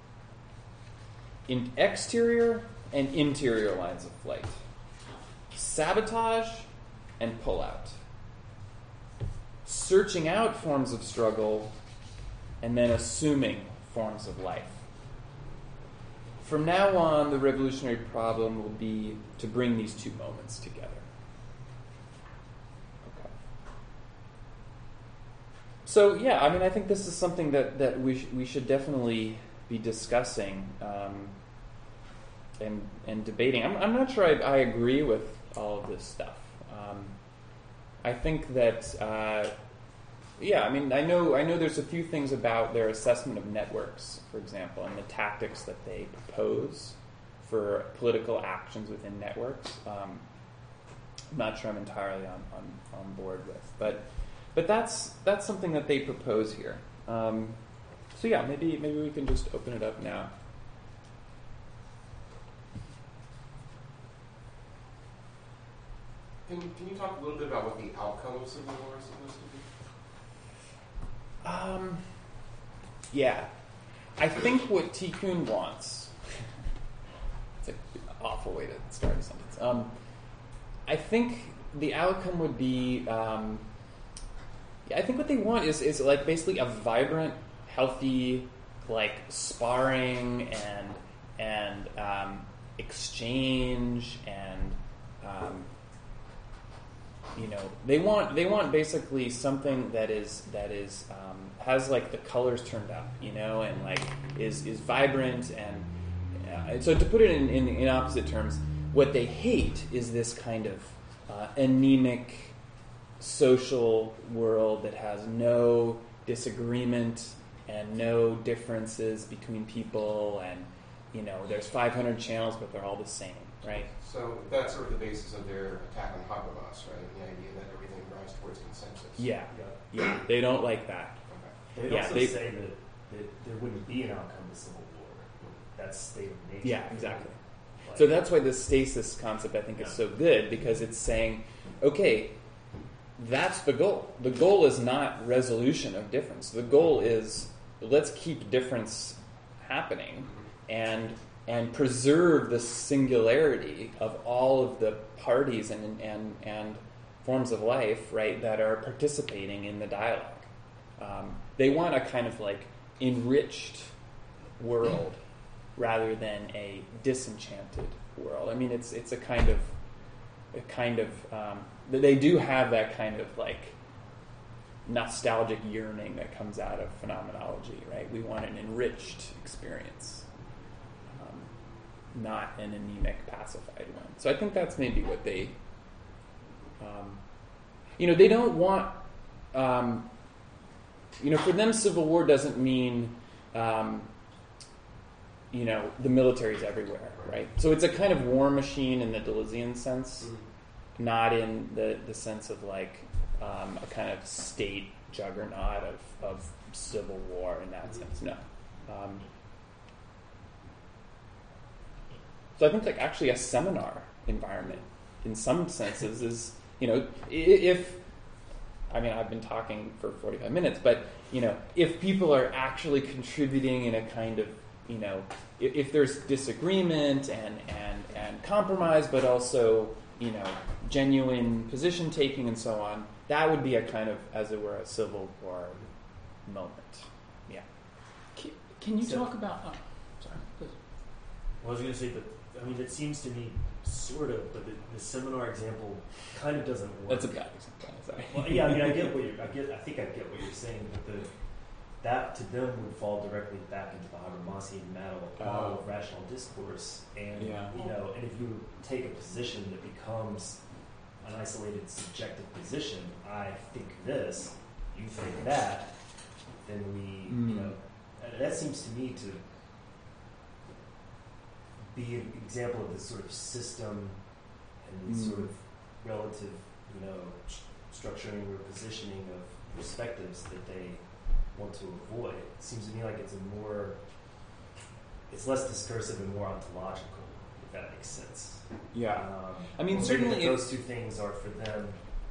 In exterior and interior lines of flight. Sabotage and pull-out. Searching out forms of struggle and then assuming forms of life. From now on, the revolutionary problem will be to bring these two moments together. Okay. So, yeah, I mean, I think this is something that we should definitely be discussing and debating. I'm not sure I agree with all of this stuff. I think that... I mean, I know there's a few things about their assessment of networks, for example, and the tactics that they propose for political actions within networks. I'm not sure I'm entirely on board with, but that's something that they propose here. So yeah, maybe we can just open it up now. Can you talk a little bit about what the outcome of civil war is supposed to be? Yeah. I think what Tikkun wants, it's an awful way to start a sentence. I think the outcome would be, I think what they want is like basically a vibrant, healthy, like sparring and exchange and they want basically something that is has like the colors turned up, and like is vibrant and so to put it in opposite terms, what they hate is this kind of anemic social world that has no disagreement and no differences between people, and there's 500 channels but they're all the same, right? So that's sort of the basis of their attack on Habermas, right? The idea that everything drives towards consensus. Yeah. They don't like that. Okay. They'd also say that there wouldn't be an outcome to civil war. That's state of nature. Yeah, exactly. Like, So that's why the stasis concept, I think, is so good, because it's saying, okay, that's the goal. The goal is not resolution of difference. The goal is let's keep difference happening and preserve the singularity of all of the parties and forms of life, right, that are participating in the dialogue. They want a kind of like enriched world rather than a disenchanted world. I mean, it's a kind of they do have that kind of like nostalgic yearning that comes out of phenomenology, right? We want an enriched experience, not an anemic, pacified one. So I think that's maybe what they, they don't want, for them, civil war doesn't mean, the military's everywhere, right? So it's a kind of war machine in the Deleuzean sense, not in the sense of like a kind of state juggernaut of civil war in that sense, no. So I think like actually a seminar environment in some senses is, I've been talking for 45 minutes, but, if people are actually contributing in a kind of, if there's disagreement and compromise, but also, genuine position taking and so on, that would be a kind of, as it were, a civil war moment. Yeah. Can you talk about... Oh, sorry, please. Well, I was going to say, but it seems to me sort of, but the seminar example kind of doesn't work. That's a bad example. Sorry. Well, yeah, I get what I think I get what you're saying, but that to them would fall directly back into the Habermasian model of rational discourse, and and if you take a position that becomes an isolated subjective position, I think this, you think that, then that seems to me to be an example of this sort of system and this sort of relative, structuring or positioning of perspectives that they want to avoid. It seems to me like it's less discursive and more ontological, if that makes sense. Yeah. Certainly those two things are for them.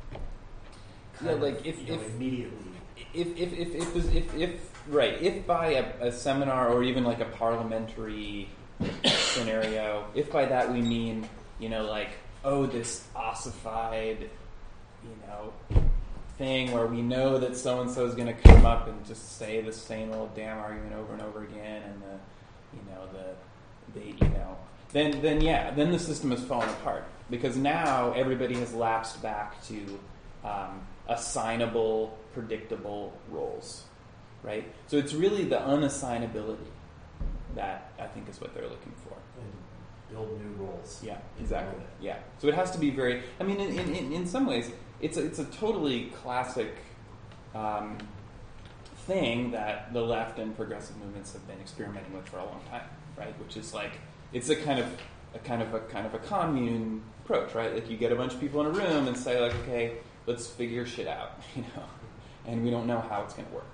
Immediately. If by a seminar or even like a parliamentary scenario, if by that we mean, this ossified, thing where we know that so-and-so is going to come up and just say the same old damn argument over and over again, and then the system has fallen apart, because now everybody has lapsed back to assignable, predictable roles, right? So it's really the unassignability that I think is what they're looking for. And build new roles. Yeah, exactly. Yeah. So it has to be very, in some ways, it's a totally classic thing that the left and progressive movements have been experimenting with for a long time, right? Which is like, it's a kind of a commune approach, right? Like you get a bunch of people in a room and say like, okay, let's figure shit out, and we don't know how it's going to work.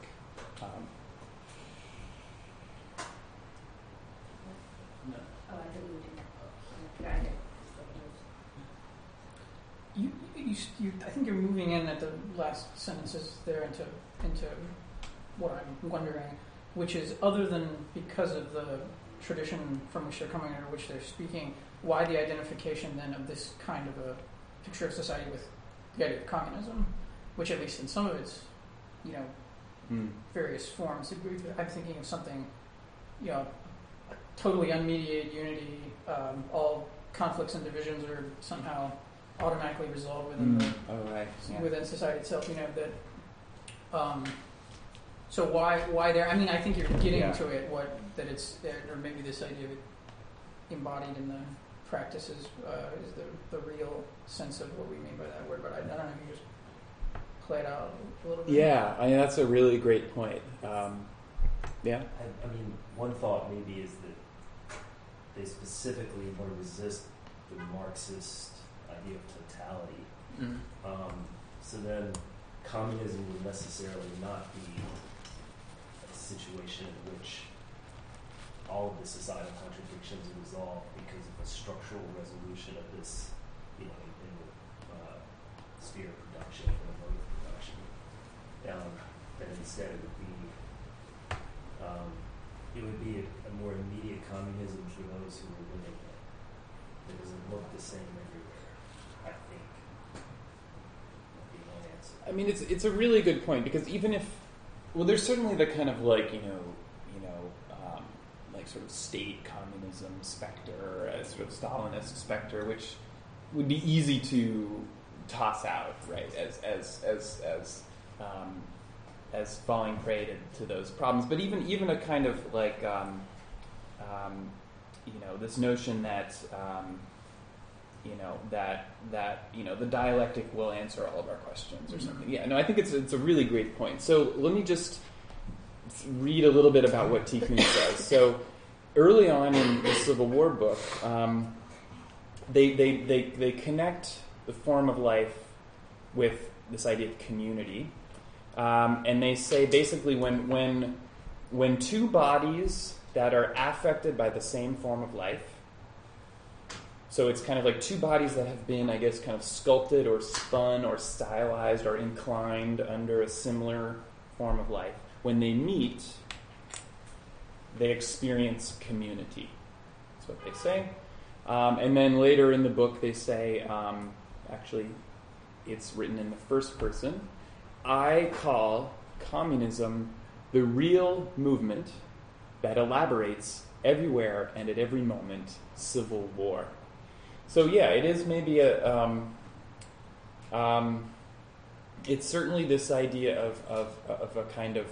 I think you're moving in at the last sentences there into what I'm wondering, which is other than because of the tradition from which they're coming or which they're speaking, why the identification then of this kind of a picture of society with the idea of communism, which at least in some of its, various forms, I'm thinking of something, totally unmediated unity, all conflicts and divisions are somehow automatically resolved within within society itself. So why there? I mean, I think you're getting to it. That it's there, or maybe this idea of it embodied in the practices is the real sense of what we mean by that word. But I don't know if you just play it out a little bit. Yeah, I mean that's a really great point. Yeah. I mean, one thought maybe is that they specifically want to resist the Marxist idea of totality. So then communism would necessarily not be a situation in which all of the societal contradictions are resolved because of a structural resolution of this, in the sphere of production or mode of production. That instead it would be a more immediate communism for those who are living it. It doesn't look the same everywhere, I think. Would be one answer. I mean, it's a really good point because even if, there's certainly the kind of like sort of state communism specter, sort of Stalinist specter, which would be easy to toss out, right, as falling prey to those problems. But even a kind of like this notion that the dialectic will answer all of our questions or something. Yeah, no, I think it's a really great point. So let me just read a little bit about what Tikkun says. So early on in the Civil War book, they connect the form of life with this idea of community, and they say basically when two bodies that are affected by the same form of life, so it's kind of like two bodies that have been, I guess, kind of sculpted or spun or stylized or inclined under a similar form of life, when they meet, they experience community. That's what they say. And then later in the book they say, actually it's written in the first person, I call communism the real movement that elaborates everywhere and at every moment civil war. So yeah, it is maybe it's certainly this idea of a kind of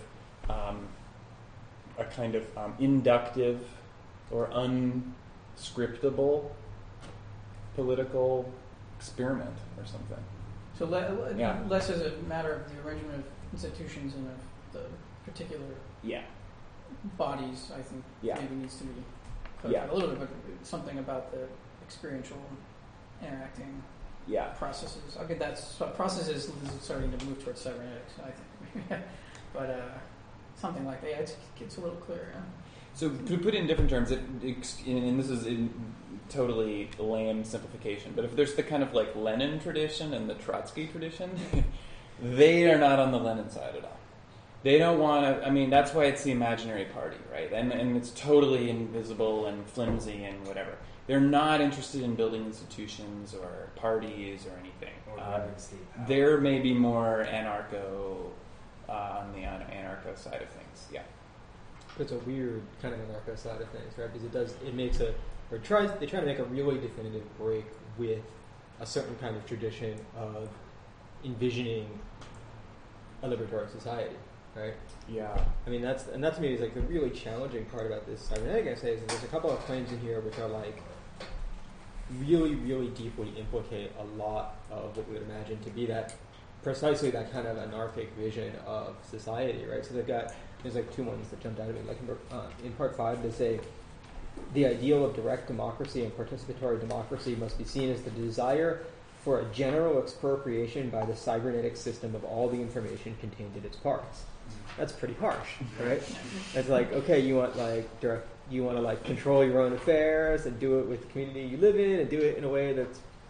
inductive or unscriptable political experiment or something. So less as a matter of the arrangement of institutions and of the particular bodies, I think maybe needs to be clarified a little bit, but something about the experiential interacting processes. Okay, processes is starting to move towards cybernetics, I think. But something like that, it gets a little clearer. Yeah? So to put it in different terms, and this is in totally lame simplification, but if there's the kind of like Lenin tradition and the Trotsky tradition, they are not on the Lenin side at all. They don't want to, I mean, that's why it's the imaginary party, right? And it's totally invisible and flimsy and whatever. They're not interested in building institutions or parties or anything. They're maybe more anarcho, on the anarcho side of things, yeah. It's a weird kind of anarcho side of things, right? Because they try to make a really definitive break with a certain kind of tradition of envisioning a libertarian society, right? Yeah. I mean, that to me is like the really challenging part about this cybernetic essay is that there's a couple of claims in here which are like really, really deeply implicate a lot of what we would imagine to be precisely that kind of anarchic vision of society, right? So there's like two ones that jumped out at me. Like in part 5, they say, the ideal of direct democracy and participatory democracy must be seen as the desire for a general expropriation by the cybernetic system of all the information contained in its parts. That's pretty harsh, right? It's like, okay, you want to control your own affairs and do it with the community you live in and do it in a way that's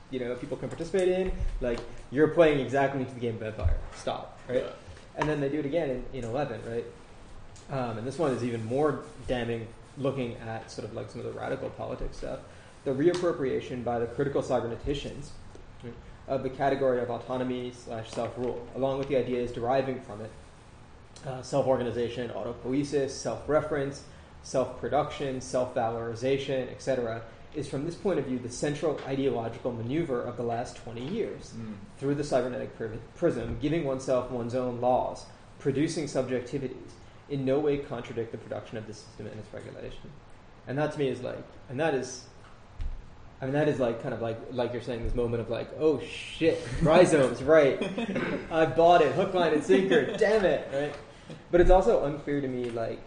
people can participate in. Like, you're playing exactly into the game of Empire. Stop, right? Yeah. And then they do it again in 11, right? And this one is even more damning, looking at sort of like some of the radical politics stuff. The reappropriation by the critical cyberneticians of the category of autonomy / self-rule, along with the ideas deriving from it, self-organization, autopoiesis, self-reference, self-production, self-valorization, etc., is from this point of view the central ideological maneuver of the last 20 years. Through the cybernetic prism, giving oneself one's own laws, producing subjectivities, in no way contradict the production of the system and its regulation. And that to me is like, that is like kind of like you're saying, this moment of like, oh shit, rhizomes, right? I bought it, hook, line, and sinker, damn it, right? But it's also unclear to me like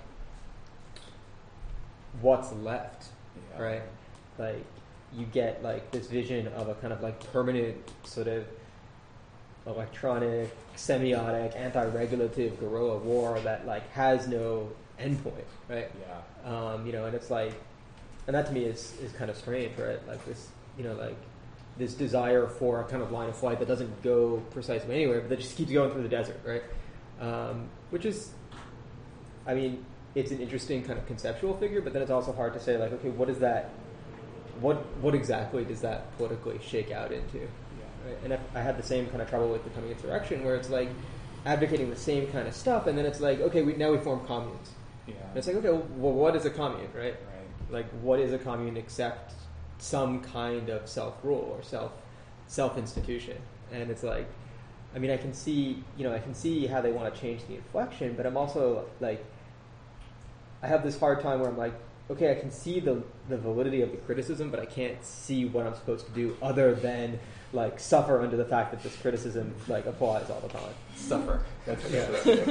what's left, right? Like, you get like this vision of a kind of like permanent sort of electronic, semiotic, anti-regulative guerrilla war that like has no endpoint, right? Yeah. And it's like, and that to me is kind of strange, right? Like this, like this desire for a kind of line of flight that doesn't go precisely anywhere, but that just keeps going through the desert, right? Which is, I mean, it's an interesting kind of conceptual figure, but then it's also hard to say like, okay, what is that? What exactly does that politically shake out into? Right? And I had the same kind of trouble with the coming insurrection, where it's like advocating the same kind of stuff, and then it's like, okay, now we form communes. Yeah. And it's like, okay, well, what is a commune, right? Right. Like, what is a commune except some kind of self-rule or self-institution? And it's like, I mean, I can see how they want to change the inflection, but I'm also like, I have this hard time where I'm like, okay, I can see the validity of the criticism, but I can't see what I'm supposed to do other than like suffer under the fact that this criticism like applies all the time. Suffer. That's Yeah.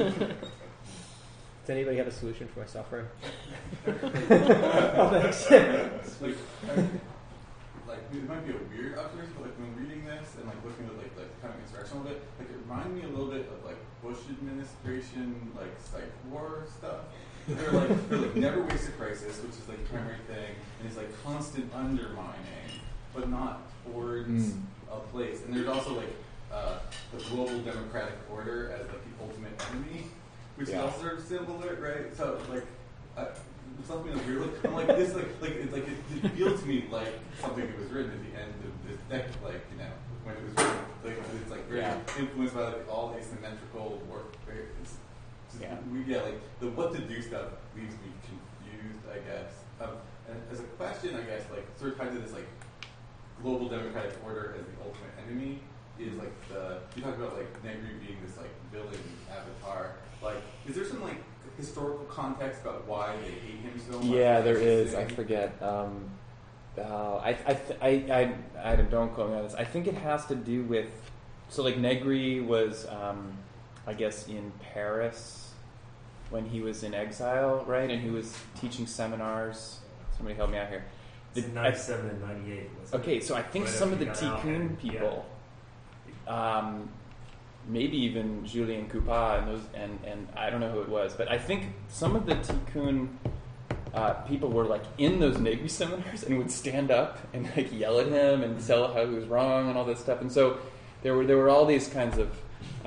Does anybody have a solution for my suffering? Oh, thanks. Like it might be a weird observation, but like when reading this and like looking at like the kind of insurrection a little bit, like it reminded me a little bit of like Bush administration like psych war stuff. They're like never waste a crisis, which is like the primary thing, and it's like constant undermining, but not towards a place. And there's also like the global democratic order as like the ultimate enemy, which is also sort of similar, right? So like something that's really like this, it feels to me like something that was written at the end of this decade, like when it was written, like it's like very influenced by like all asymmetrical warfare. We get like the what to do stuff leaves me confused, I guess. And as a question, I guess, like sort of tied to this like global democratic order as the ultimate enemy is like you talk about like Negri being this like villain avatar. Like, is there some like historical context about why they hate him so much? Yeah, there is. I forget. I don't quote me on this. I think it has to do with like Negri was I guess in Paris when he was in exile, right? And he was teaching seminars. Somebody help me out here. It's in 97 and 98. Okay, so I think right some of the after he got out, Tikkun people, maybe even Julien Coupa and I don't know who it was, but I think some of the Tikkun people were like in those Negri seminars and would stand up and like yell at him and tell how he was wrong and all this stuff. And so there were all these kinds of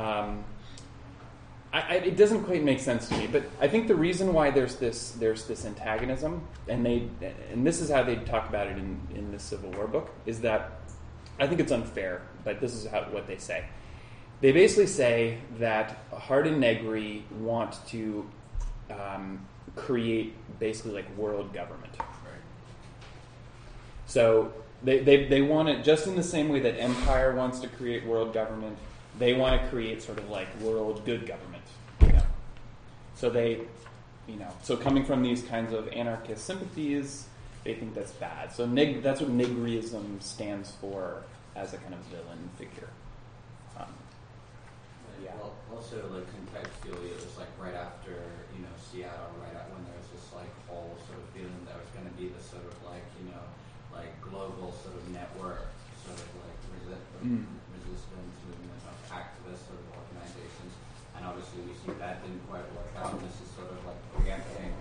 it doesn't quite make sense to me, but I think the reason why there's this antagonism, and this is how they talk about it in the Civil War book, is that I think it's unfair, but this is what they say. They basically say that Hart and Negri want to create basically like world government. Right. So they want it just in the same way that Empire wants to create world government. They want to create sort of like world good government. So so coming from these kinds of anarchist sympathies, they think that's bad. So that's what Negriism stands for as a kind of villain figure. Well, also like contextually, it was like right after Seattle, right at when there was this like whole sort of feeling that was going to be this sort of like like global sort of network, sort of like resistance movement of activist sort of organizations, and obviously we see that didn't quite work out. And this is sort of like preempting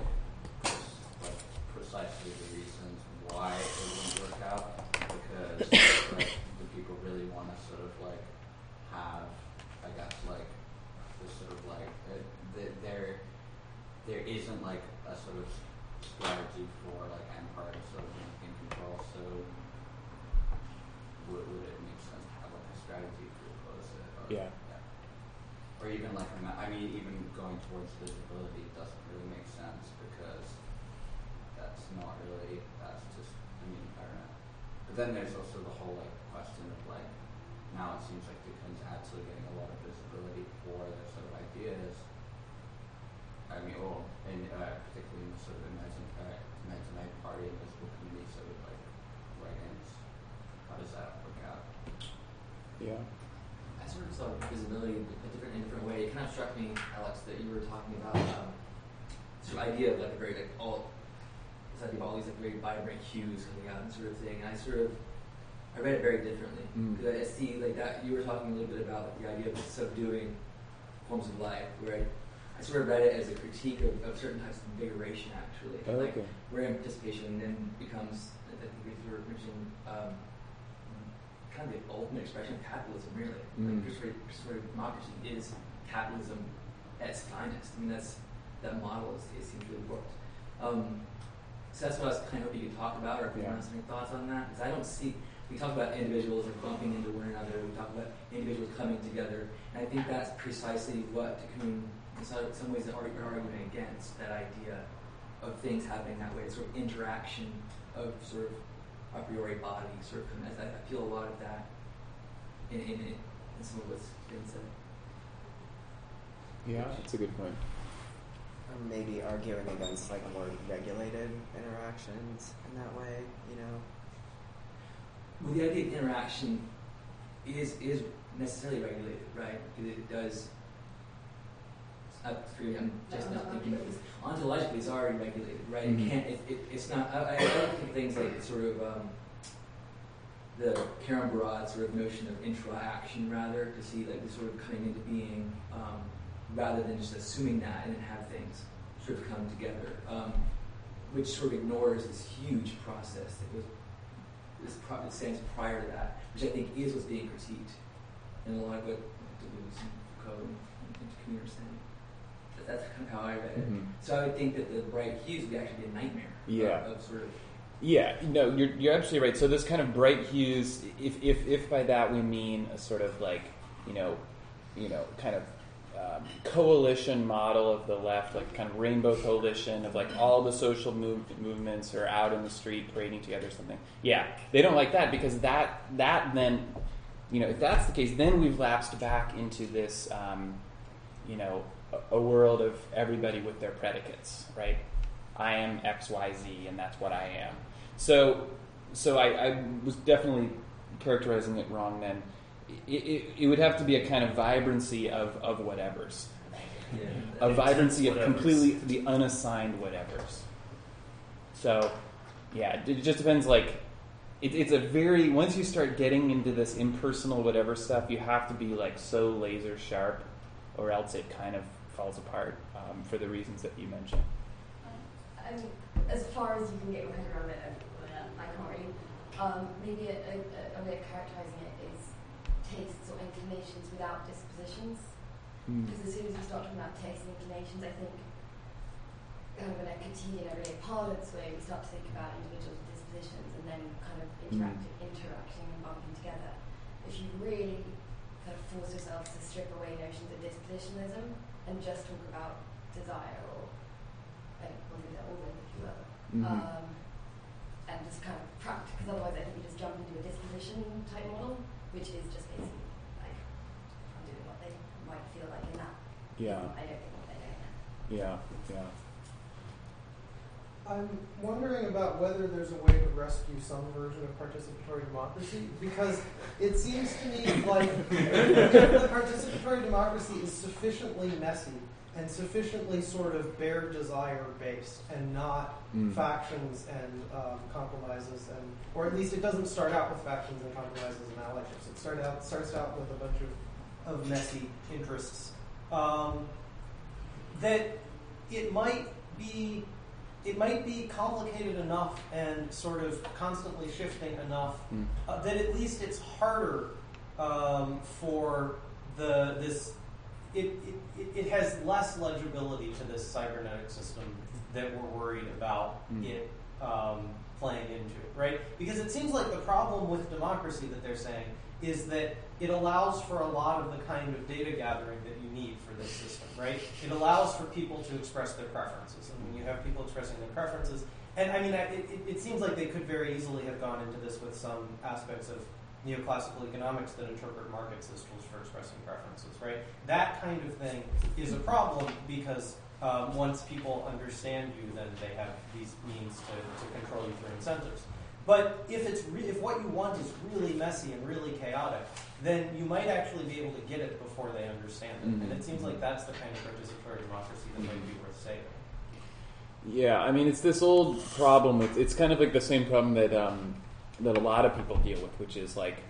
precisely the reasons why it didn't work out, because like, the people really want to sort of like have, I guess, like this sort of like there isn't like a sort of strategy for like Empire to sort of in control. So would it make sense to have like a strategy to oppose it? Or, Yeah. Or even like I mean, even going towards visibility doesn't really make sense because that's not really, that's just, I mean, I don't know. But then there's also the whole like question of like, now it seems like Bitcoin's actually getting a lot of visibility for their sort of ideas. I mean, particularly in the sort of Imaginate Party and Visible Community sort of like write-ins. How does that work out? Yeah. I sort of saw visibility in a different way. It kind of struck me, Alex, that you were talking about sort of idea of like a very like this idea of all these like very vibrant hues coming out and sort of thing. And I read it very differently because I see like that you were talking a little bit about like, the idea of subduing forms of life, where I sort of read it as a critique of certain types of invigoration, actually. Oh, like okay. where participation then becomes, I think we were mentioning, kind of the ultimate expression of capitalism, really. Like participatory democracy is capitalism at its finest. I mean, that model it seems really worked. So that's what I was kind of hoping you could talk about, or if you want to have any thoughts on that. Because I don't see, we talk about individuals like bumping into one another, we talk about individuals coming together, and I think that's precisely what in some ways are arguing against that idea of things happening that way, sort of interaction of sort of a priori body, sort of, I feel a lot of that in some of what's been said. Yeah, that's a good point. Or maybe arguing against like more regulated interactions in that way, you know? Well, the idea of interaction is necessarily regulated, right? Because it does. I'm just not thinking about this. Ontologically, it's already regulated, right? It can't. It's not. I don't think things like sort of the Karen Barad sort of notion of interaction, rather, to see like this sort of coming into being, rather than just assuming that and then have things sort of come together, which sort of ignores this huge process that was that stands prior to that, which I think is what's being critiqued in a lot of what Deleuze and Foucault and Camus are saying. That's kind of how I read it. So I would think that the bright hues would actually be a nightmare of sort of. Yeah, no, you're absolutely right. So this kind of bright hues, if by that we mean a sort of like, kind of coalition model of the left, like kind of rainbow coalition of like all the social movements are out in the street parading together or something. Yeah, they don't like that because that then, if that's the case, then we've lapsed back into this, a world of everybody with their predicates, right? I am X, Y, Z, and that's what I am. So I was definitely characterizing it wrong then. It would have to be a kind of vibrancy of whatevers. Yeah. A vibrancy of whatevers. completely the unassigned whatevers. So, yeah, it just depends, like, it's a very, once you start getting into this impersonal whatever stuff, you have to be, like, so laser sharp, or else it kind of falls apart for the reasons that you mentioned. As far as you can get your head around it, I can't really. Maybe a way of characterizing it is tastes or inclinations without dispositions. Because as soon as you start talking about tastes and inclinations, I think kind of in a quotidian everyday parlance way, we start to think about individuals with dispositions and then kind of interacting and bumping together. If you really kind of force yourself to strip away notions of dispositionalism and just talk about desire or organ, if you will, and just kind of practice, because otherwise I think you just jump into a disposition type model, which is just basically like I'm doing what they might feel like in that. Yeah. I don't think what they're doing. Yeah. I'm wondering about whether there's a way to rescue some version of participatory democracy, because it seems to me like the participatory democracy is sufficiently messy and sufficiently sort of bare desire based and not factions and compromises, or at least it doesn't start out with factions and compromises and allyships. It starts out with a bunch of messy interests. That it might be it might be complicated enough and sort of constantly shifting enough that at least it's harder for it has less legibility to this cybernetic system that we're worried about it playing into, right? Because it seems like the problem with democracy that they're saying is that it allows for a lot of the kind of data gathering that you need for this system, right? It allows for people to express their preferences. And when you have people expressing their preferences, and I mean, it seems like they could very easily have gone into this with some aspects of neoclassical economics that interpret markets as tools for expressing preferences, right? That kind of thing is a problem because once people understand you, then they have these means to control you through incentives. But if what you want is really messy and really chaotic, then you might actually be able to get it before they understand it. And it seems like that's the kind of participatory democracy that might be worth saving. Yeah, I mean, it's this old problem. It's kind of like the same problem that that a lot of people deal with, which is like,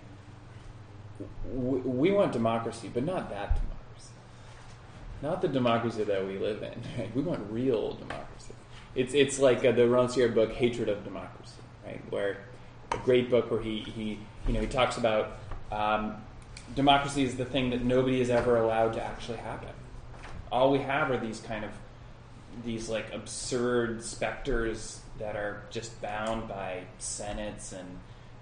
we want democracy, but not that democracy. Not the democracy that we live in. Right? We want real democracy. It's like the Rancière book, Hatred of Democracy, right? Where a great book where he talks about democracy is the thing that nobody is ever allowed to actually happen. All we have are these like absurd specters that are just bound by senates and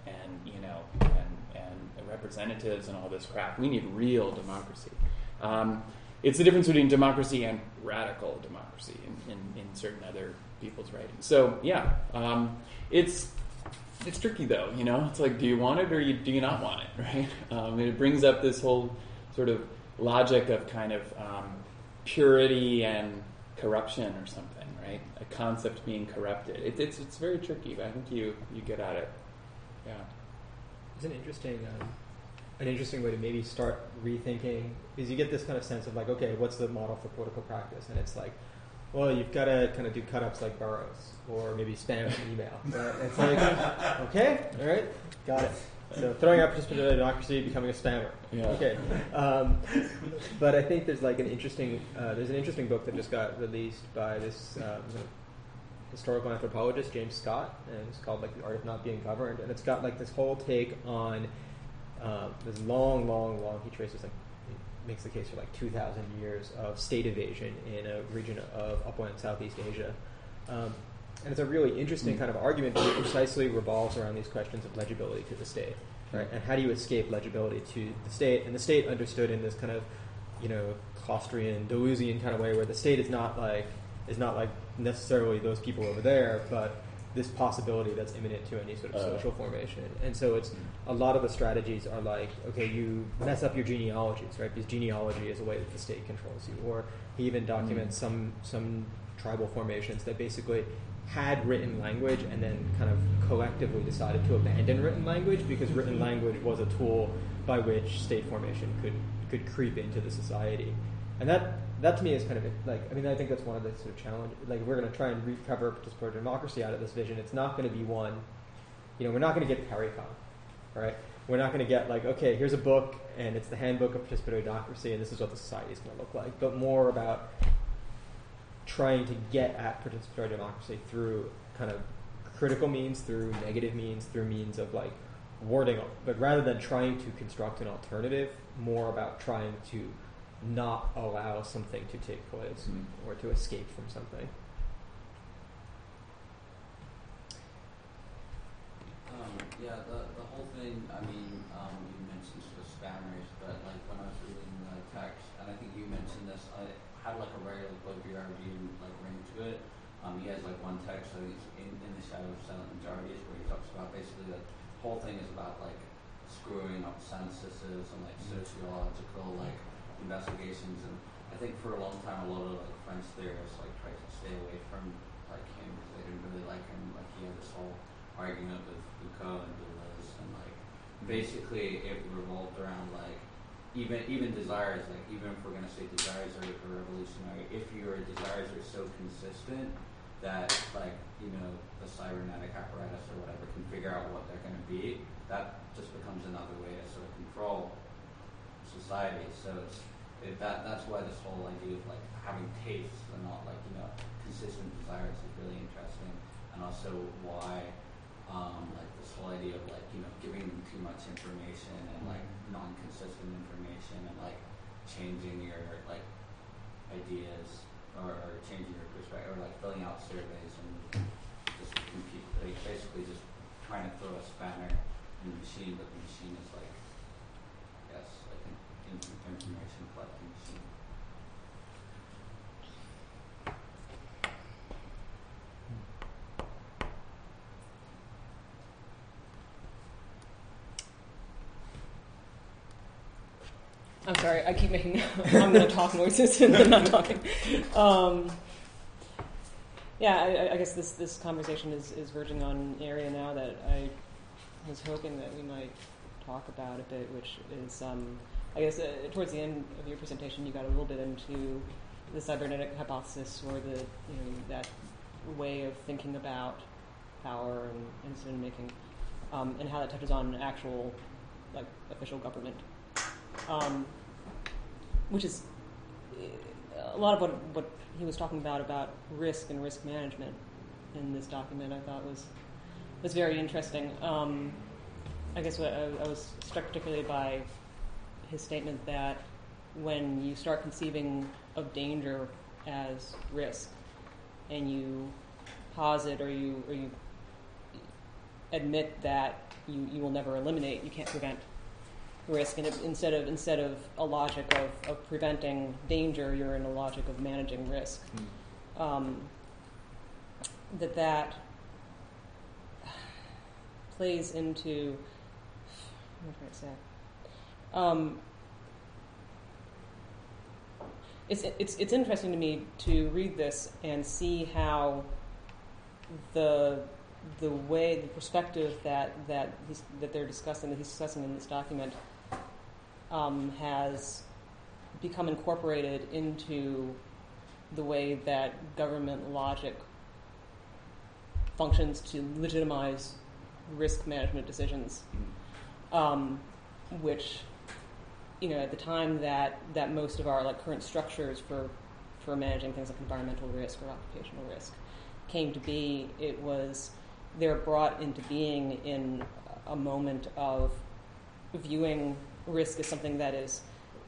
representatives and all this crap. We need real democracy. It's the difference between democracy and radical democracy in certain other people's writings. So yeah, it's tricky though. It's like, do you want it or do you not want it? Right? And it brings up this whole sort of logic of kind of purity and corruption or something, right? A concept being corrupted. It's very tricky, but I think you get at it. Yeah. It's an interesting way to maybe start rethinking, because you get this kind of sense of like, okay, what's the model for political practice? And it's like, well, you've got to kind of do cut-ups like Burroughs, or maybe spam an email. But it's like, okay, all right, got it. So throwing out participatory democracy, becoming a spammer. Yeah. Okay. But I think there's like an interesting book that just got released by this historical anthropologist, James Scott, and it's called like The Art of Not Being Governed, and it's got like this whole take on this long, he traces like, he makes the case for like 2,000 years of state evasion in a region of upland Southeast Asia. And it's a really interesting kind of argument that precisely revolves around these questions of legibility to the state, right? And how do you escape legibility to the state? And the state understood in this kind of, Claustrian, Deleuzian kind of way, where the state is not like necessarily those people over there, but this possibility that's imminent to any sort of social formation. And so it's a lot of the strategies are like, okay, you mess up your genealogies, right? Because genealogy is a way that the state controls you. Or he even documents some tribal formations that basically had written language and then kind of collectively decided to abandon written language because written language was a tool by which state formation could creep into the society. And that to me is kind of like, I mean, I think that's one of the sort of challenges. Like, if we're going to try and recover participatory democracy out of this vision, it's not going to be one, we're not going to get CARICOM, right? We're not going to get like, okay, here's a book and it's the handbook of participatory democracy and this is what the society is going to look like, but more about trying to get at participatory democracy through kind of critical means, through negative means, through means of like warding off, but rather than trying to construct an alternative, more about trying to not allow something to take place or to escape from something. The whole thing, I mean, you mentioned sort of spammers, but like when I was reading the text, and I think you mentioned this, I had like a regular book BRD like ring to it. He has like one text, I think it's in the Shadow of Silent Majorities, where he talks about basically the whole thing is about like screwing up censuses and like sociological like investigations, and I think for a long time a lot of like French theorists like tried to stay away from like him because they didn't really like him. Like he had this whole argument with Foucault and Deleuze, and like basically it revolved around like even desires, like even if we're gonna say desires are revolutionary, if your desires are so consistent that like the cybernetic apparatus or whatever can figure out what they're gonna be, that just becomes another way to sort of control society. So that's why this whole idea of like having tastes and not like, you know, consistent desires is really interesting. And also why like this whole idea of like, you know, giving them too much information and like non-consistent information and like changing your like ideas or changing your perspective or like filling out surveys and just compete, like basically just trying to throw a spanner in the machine, but the machine is like, yes, I think information collecting machine. I'm sorry, I keep making I'm going to talk noises and then not talking. I guess this conversation is verging on an area now that I was hoping that we might talk about a bit, which is, I guess, towards the end of your presentation, you got a little bit into the cybernetic hypothesis, or the that way of thinking about power and decision making, and how that touches on actual, like, official government. Which is a lot of what he was talking about risk and risk management in this document. I thought was very interesting. I guess I was struck particularly by his statement that when you start conceiving of danger as risk, and you posit or you admit that you will never eliminate, you can't prevent risk, and instead of a logic of preventing danger, you're in a logic of managing risk. That plays into, what am I trying to say? It's interesting to me to read this and see how the perspective that they're discussing, that he's discussing in this document, has become incorporated into the way that government logic functions to legitimize risk management decisions, which, at the time that most of our like current structures for managing things like environmental risk or occupational risk came to be, they're brought into being in a moment of viewing risk as something that is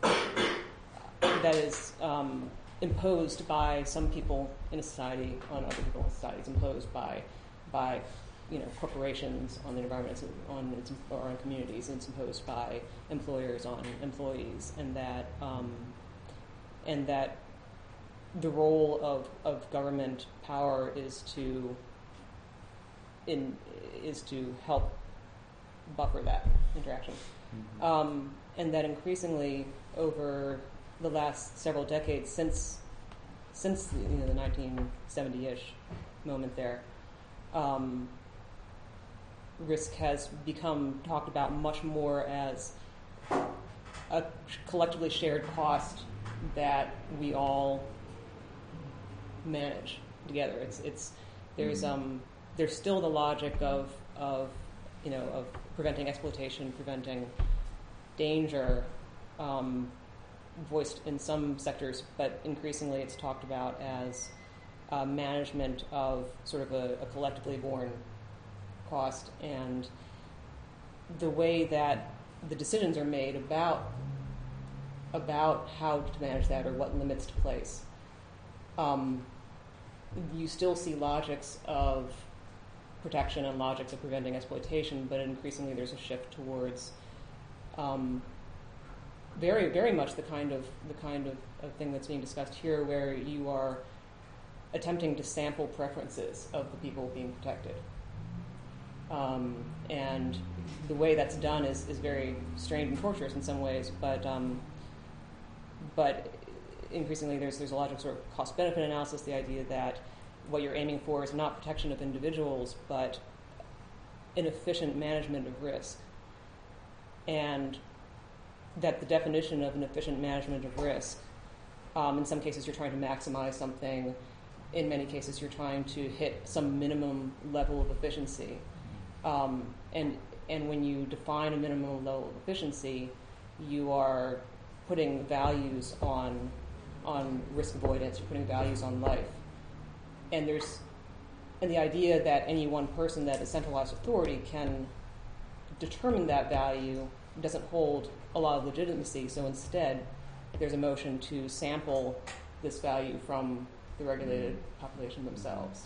imposed by some people in a society on other people in society. It's imposed by corporations on the environment, or on communities, and it's imposed by employers on employees, and that the role of government power is to help buffer that interaction. And that increasingly over the last several decades, since the 1970-ish moment there, risk has become talked about much more as a collectively shared cost that we all manage together. There's still the logic of preventing exploitation, preventing danger, voiced in some sectors, but increasingly it's talked about as management of sort of a collectively borne cost, and the way that the decisions are made about how to manage that or what limits to place. You still see logics of protection and logics of preventing exploitation, but increasingly there's a shift towards very, very much the kind of thing that's being discussed here, where you are attempting to sample preferences of the people being protected. And the way that's done is very strange and torturous in some ways, but increasingly there's a logic of sort of cost-benefit analysis, the idea that what you're aiming for is not protection of individuals, but an efficient management of risk. And that the definition of an efficient management of risk, in some cases you're trying to maximize something, in many cases you're trying to hit some minimum level of efficiency. And when you define a minimum level of efficiency, you are putting values on on risk avoidance, you're putting values on life. And the idea that any one person that is centralized authority can determine that value doesn't hold a lot of legitimacy. So instead, there's a motion to sample this value from the regulated population themselves.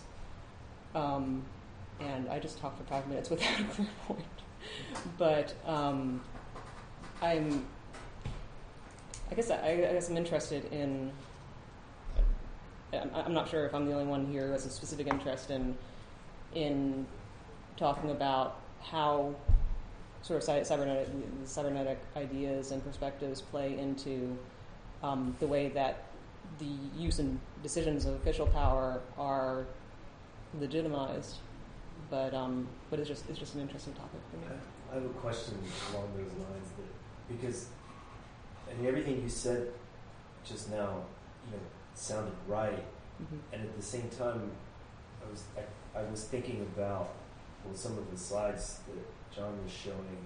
And I just talked for 5 minutes without a clear point. But I guess I'm interested in. I'm not sure if I'm the only one here who has a specific interest in talking about how sort of cybernetic ideas and perspectives play into the way that the use and decisions of official power are legitimized. But it's just an interesting topic for me. I have a question along those lines because I mean everything you said just now, sounded right, and at the same time, I was thinking about some of the slides that John was showing,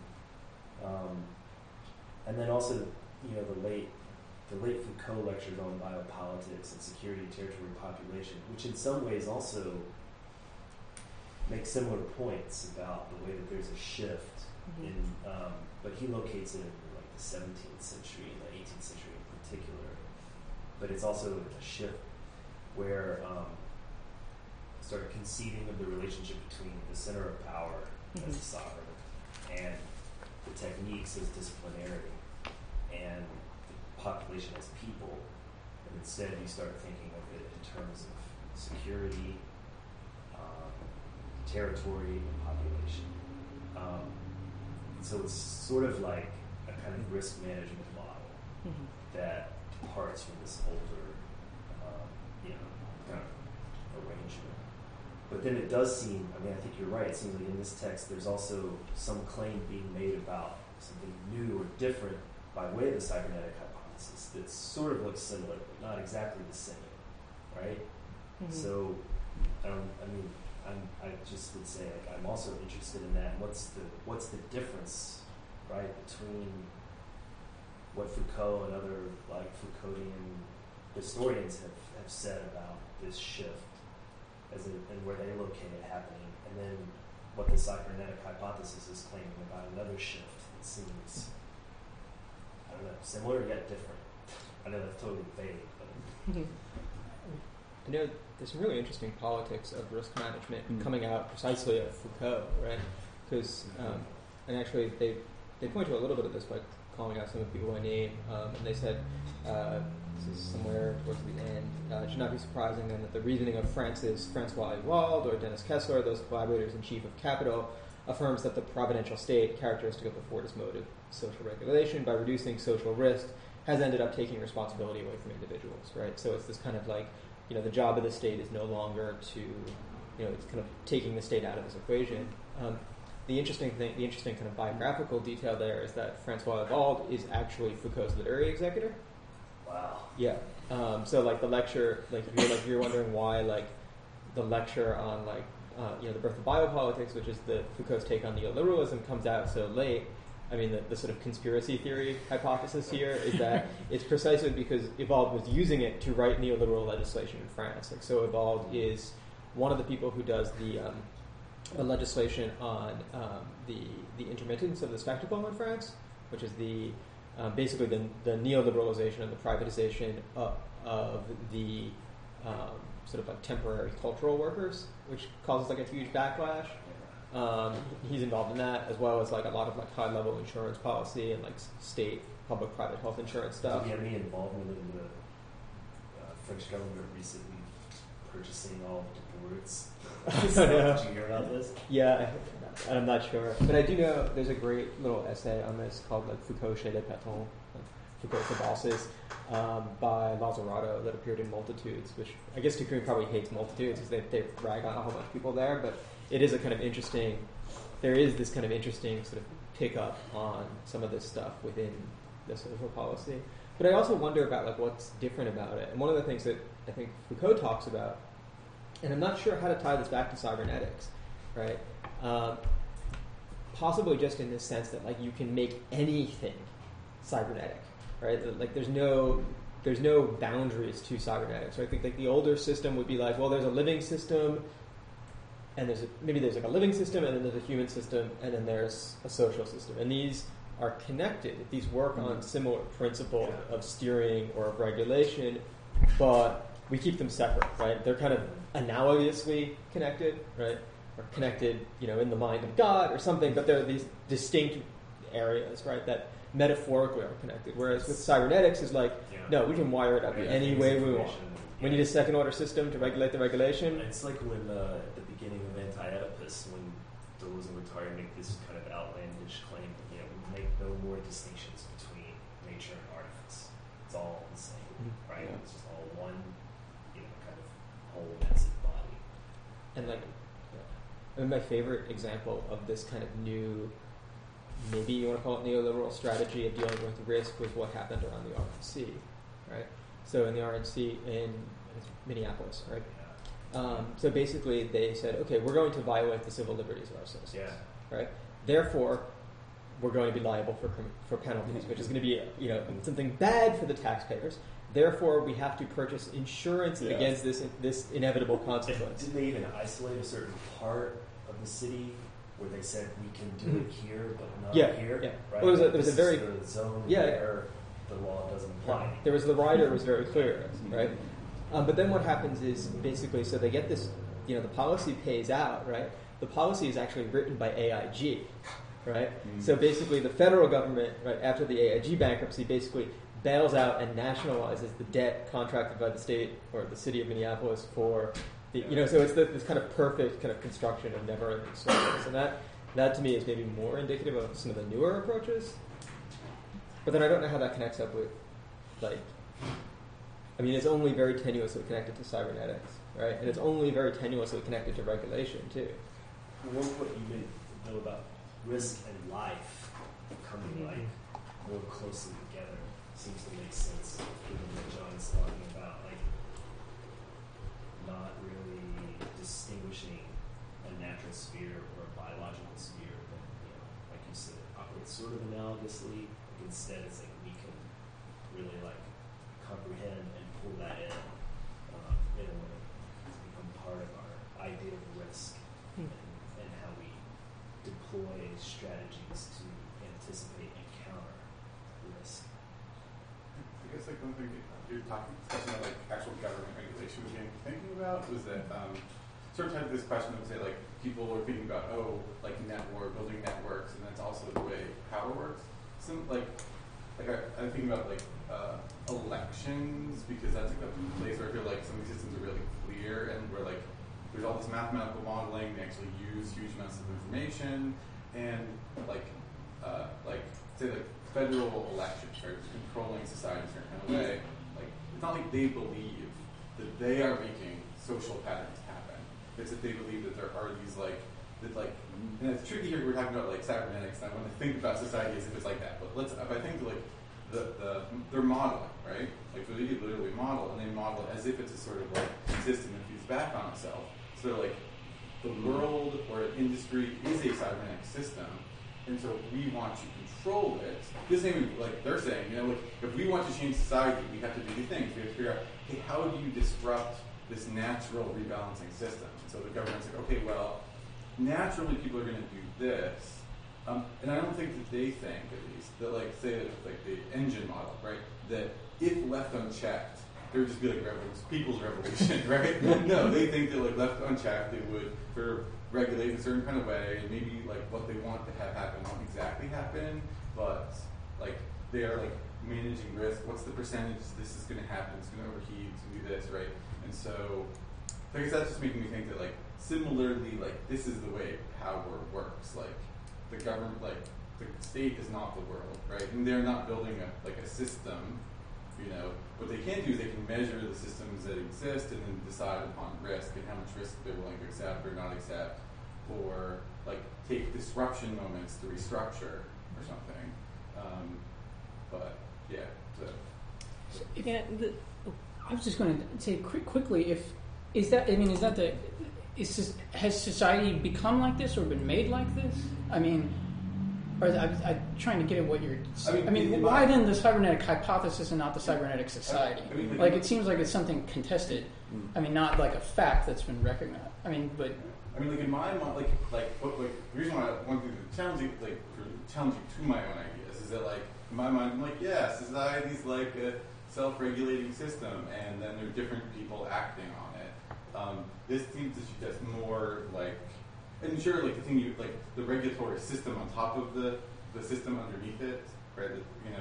and then also the late Foucault lectures on biopolitics and security, territory, population, which in some ways also make similar points about the way that there's a shift in, but he locates it in like the 17th century and the 18th century in particular. But it's also a shift where sort of conceiving of the relationship between the center of power as a sovereign and the techniques as disciplinarity and the population as people. And instead you start thinking of it in terms of security, territory, and population. So it's sort of like a kind of risk management model that departs from this older, kind of arrangement. But then it does seem, I think you're right, it seems like in this text there's also some claim being made about something new or different by way of the cybernetic hypothesis that sort of looks similar, but not exactly the same, right? So, I just would say, I'm also interested in that. What's the difference, right, between what Foucault and other Foucauldian historians have said about this shift and where they locate it happening, and then what the cybernetic hypothesis is claiming about another shift that seems, I don't know, similar yet different. I know that's totally vague, but I know there's some really interesting politics of risk management coming out precisely of Foucault, right? Because, and actually they point to a little bit of this by calling out some of the people I name, and they said, this is somewhere towards the end, it should not be surprising then that the reasoning of Francois Ewald or Dennis Kessler, those collaborators in chief of Capital, affirms that the providential state, characteristic of the Fordist mode of social regulation, by reducing social risk, has ended up taking responsibility away from individuals, right? So it's this kind of the job of the state is no longer to, it's kind of taking the state out of this equation. The interesting kind of biographical detail there is that Francois Ewald is actually Foucault's literary executor. Wow. Yeah. So the lecture, if you're wondering why the lecture on the birth of biopolitics, which is Foucault's take on neoliberalism, comes out so late. The sort of conspiracy theory hypothesis here is that it's precisely because Ewald was using it to write neoliberal legislation in France. So Ewald is one of the people who does the legislation on the intermittence of the spectacle in France, which is basically the neoliberalization and the privatization of the sort of temporary cultural workers, which causes a huge backlash. He's involved in that, as well as a lot of high-level insurance policy and state public-private health insurance stuff. Do you have any involvement in the French government recently purchasing all of the boards? Did you hear about this? Yeah, I'm not sure, but I do know there's a great little essay on this called Foucault chez les patrons, Foucault for bosses, by Lazzarato that appeared in Multitudes, which I guess Takun probably hates Multitudes because they rag on a whole bunch of people there, but it is there is this kind of interesting sort of pickup on some of this stuff within the social policy. But I also wonder about what's different about it. And one of the things that I think Foucault talks about, and I'm not sure how to tie this back to cybernetics, right? Possibly just in this sense that you can make anything cybernetic, right? There's no there's no boundaries to cybernetics. Right? I think like the older system would be like, well, there's a living system, and maybe there's like a living system, and then there's a human system, and then there's a social system, and these are connected. These work on similar principles of steering or of regulation, but we keep them separate, right? They're kind of analogously connected, right? Or connected, in the mind of God or something, but they're these distinct areas, right, that metaphorically are connected. Whereas with cybernetics is like, no, we can wire it up any way we want. We need a second order system to regulate the regulation. It's like when at the beginning of Anti-Oedipus, when Deleuze and Guattari make this kind of outlandish claim, we make no more distinctions between nature and artifice. It's all the same, right? Yeah. It's just all one, kind of whole massive body. And like, I mean, my favorite example of this kind of new, maybe you want to call it neoliberal strategy of dealing with risk was what happened around the RNC, right? So in the RNC in Minneapolis, right? So basically they said, okay, we're going to violate the civil liberties of our citizens, right? Therefore, we're going to be liable for penalties, which is going to be something bad for the taxpayers. Therefore, we have to purchase insurance against this inevitable consequence. Didn't they even isolate a certain part of the city where they said we can do it here, but not here? Yeah. Right? Well, there was a very the zone where the law doesn't apply. There was the rider was very clear, right? But then what happens is basically, so they get this, the policy pays out, right? The policy is actually written by AIG, right? So basically, the federal government, right after the AIG bankruptcy, basically bails out and nationalizes the debt contracted by the state or the city of Minneapolis for the, so it's this kind of perfect kind of construction of never-ending stories, and that to me is maybe more indicative of some of the newer approaches. But then I don't know how that connects up with, it's only very tenuously connected to cybernetics, right? And it's only very tenuously connected to regulation too. What you know about risk and life coming more closely together seems to make sense, given what John's talking about, not really distinguishing a natural sphere or a biological sphere that, like you said, operates sort of analogously. Instead, it's like we can really comprehend and pull that in a way to become part of our idea of risk and how we deploy strategies to anticipate and counter risk. I guess one thing you're discussing about actual government regulation was thinking about was that sort of had this question of say people are thinking about building networks, and that's also the way power works. Some I'm thinking about elections, because that's a place where I feel like some of these systems are really clear and where there's all this mathematical modeling. They actually use huge amounts of information, and say federal elections, right, controlling society in a certain kind of way. It's not like they believe that they are making social patterns happen. It's that they believe that there are these and it's tricky here. We're talking about cybernetics, and I want to think about society as if it's like that. But if I think they're modeling, right? So they literally model, and they model it as if it's a sort of system that feeds back on itself. So the world or an industry is a cybernetic system, and so we want to control it. This thing, they're saying, if we want to change society, we have to do these things. We have to figure out, okay, how do you disrupt this natural rebalancing system? And so the government's okay, well, naturally people are going to do this, and I don't think that they think, at least, that say that the engine model, right, that if left unchecked, there would just be people's revolution, right? No, they think that left unchecked, they would sort of regulate in a certain kind of way, and maybe what they want to have happen won't exactly happen, but they are managing risk. What's the percentage this is going to happen? It's going to overheat. It's going to do this, right? And so I guess that's just making me think that similarly, this is the way power works. The government, the state is not the world, right? And they're not building a system. What they can do is they can measure the systems that exist and then decide upon risk and how much risk they're willing to accept or not accept, or take disruption moments to restructure or something. But yeah. So. I was just going to say quickly, has society become like this or been made like this? Or I'm trying to get at what you're. I mean, why then the cybernetic hypothesis and not the cybernetic society? I mean, like, it seems like it's something contested. I mean, not like a fact that's been recognized. I mean, but. I mean, like in my mind, the reason why I wanted to challenge you, challenge you to my own ideas is that, like, in my mind, I'm like, yeah, society's like a self-regulating system, and then there are different people acting on it. This seems to suggest more like. And sure, like the thing the regulatory system on top of the system underneath it, right?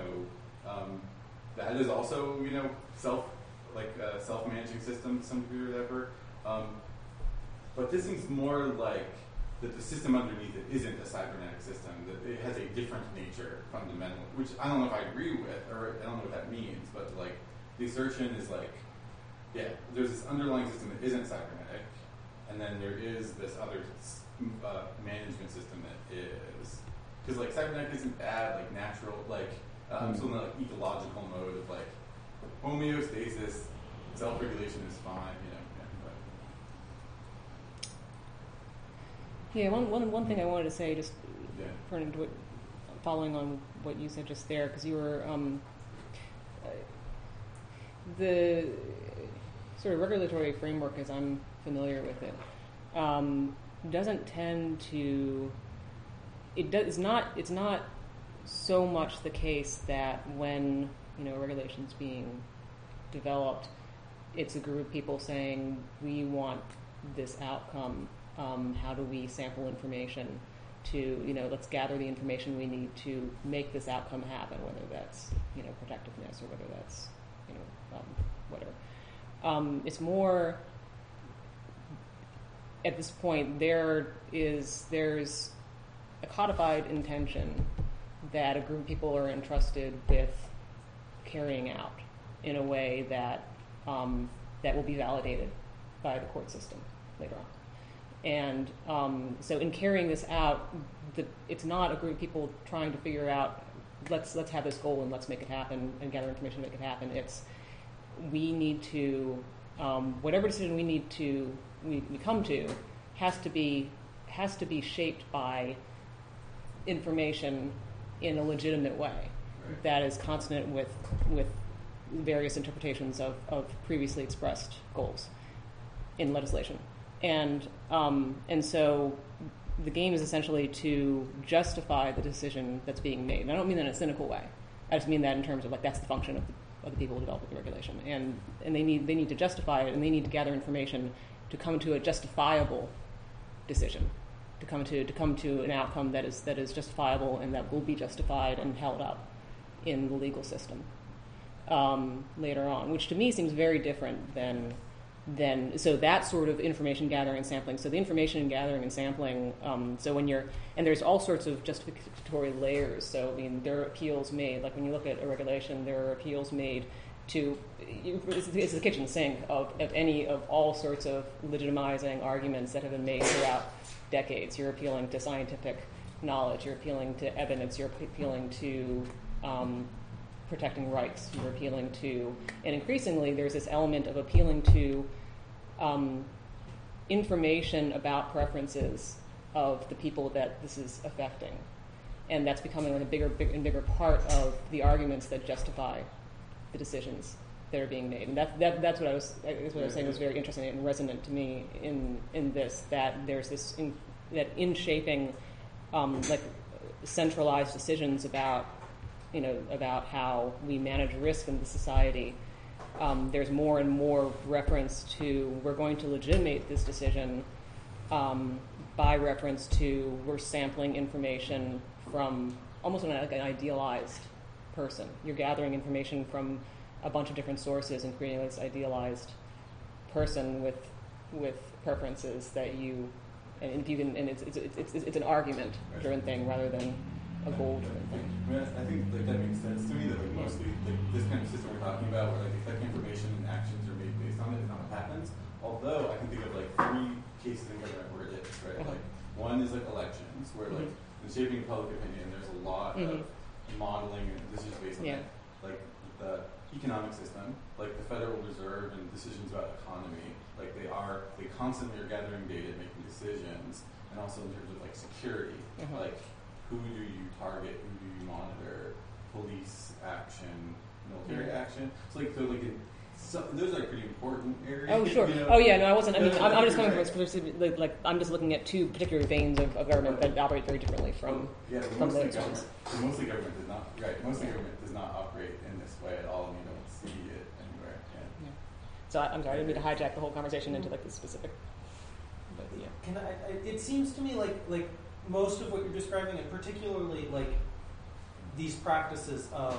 That is also self-managing system to some degree or whatever. But this seems more like that the system underneath it isn't a cybernetic system; that it has a different nature fundamentally, which I don't know if I agree with, or I don't know what that means. But like the assertion is there's this underlying system that isn't cybernetic, and then there is this other management system that is, because like cybernetic isn't bad, like natural, still in the ecological mode of homeostasis, self-regulation is fine, One thing I wanted to say, just following on what you said just there, because you were the sort of regulatory framework, as I'm familiar with it, doesn't tend to. It's not so much the case that when a regulation's being developed, it's a group of people saying we want this outcome. How do we sample information to let's gather the information we need to make this outcome happen, whether that's protectiveness or whether that's whatever. It's more. At this point, there's a codified intention that a group of people are entrusted with carrying out in a way that that will be validated by the court system later on. And so, in carrying this out, it's not a group of people trying to figure out let's have this goal and let's make it happen and gather information to make it happen. It's we need to whatever decision we come to has to be shaped by information in a legitimate way that is consonant with various interpretations of previously expressed goals in legislation, and so the game is essentially to justify the decision that's being made. And I don't mean that in a cynical way. I just mean that in terms of that's the function of the people who develop the regulation, and they need to justify it, and they need to gather information to come to a justifiable decision, to come to an outcome that is justifiable and that will be justified and held up in the legal system later on, which to me seems very different than so that sort of information gathering and sampling. So the information gathering and sampling. So when there's all sorts of justificatory layers. So I mean, there are appeals made. Like when you look at a regulation, there are appeals made to. It's the kitchen sink of all sorts of legitimizing arguments that have been made throughout decades. You're appealing to scientific knowledge. You're appealing to evidence. You're appealing to protecting rights. You're appealing to, and increasingly there's this element of appealing to information about preferences of the people that this is affecting, and that's becoming a bigger and bigger part of the arguments that justify the decisions that are being made. And that's what I was saying was very interesting and resonant to me in this, that there's this in shaping centralized decisions about how we manage risk in the society. There's more and more reference to we're going to legitimate this decision by reference to we're sampling information from almost like an idealized person. You're gathering information from a bunch of different sources and creating this idealized person with preferences that and if you can, and it's an argument-driven thing rather than a goal-driven thing. I mean, I think that makes sense to me. That mostly this kind of system we're talking about, where the effect information and actions are made based on it, is not what happens. Although I can think of 3 cases in where it is, right? Uh-huh. One is elections, where in shaping public opinion, there's a lot of modeling and decisions based on the economic system, like the Federal Reserve and decisions about economy. They constantly are gathering data, making decisions, and also in terms of security, who do you target, who do you monitor, police action, military action. So those are pretty important areas. Oh, sure. You know? Oh, yeah. No, I wasn't. I mean, I'm just coming from specifically, like I'm just looking at two particular veins of government that operate very differently from mostly those ones. Mostly government does not. Right. Mostly government does not operate in this way at all, and you don't see it anywhere. Yeah. So I'm sorry, I didn't mean to hijack the whole conversation into like the specific. But yeah. Can it seems to me like most of what you're describing, and particularly like these practices of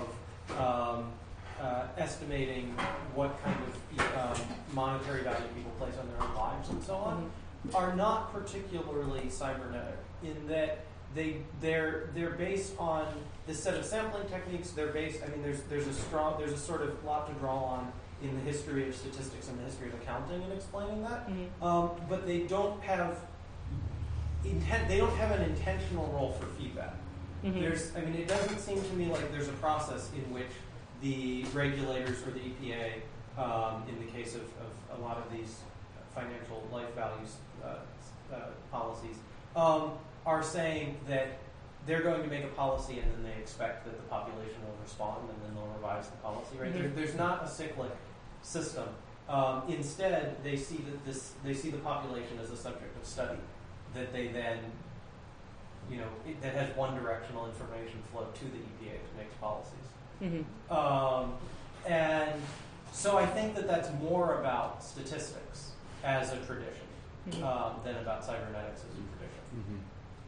estimating what kind of monetary value people place on their own lives and so on, are not particularly cybernetic in that they're based on this set of sampling techniques. They're based. I mean, there's a sort of lot to draw on in the history of statistics and the history of accounting in explaining that. But they don't have an intentional role for feedback. It doesn't seem to me like there's a process in which the regulators or the EPA, in the case of a lot of these financial life values policies, are saying that they're going to make a policy and then they expect that the population will respond and then they'll revise the policy. Right? There's not a cyclic system. Instead, they see the population as a subject of study that they then, that has one directional information flow to the EPA to make policies. And so I think that that's more about statistics as a tradition than about cybernetics as a tradition.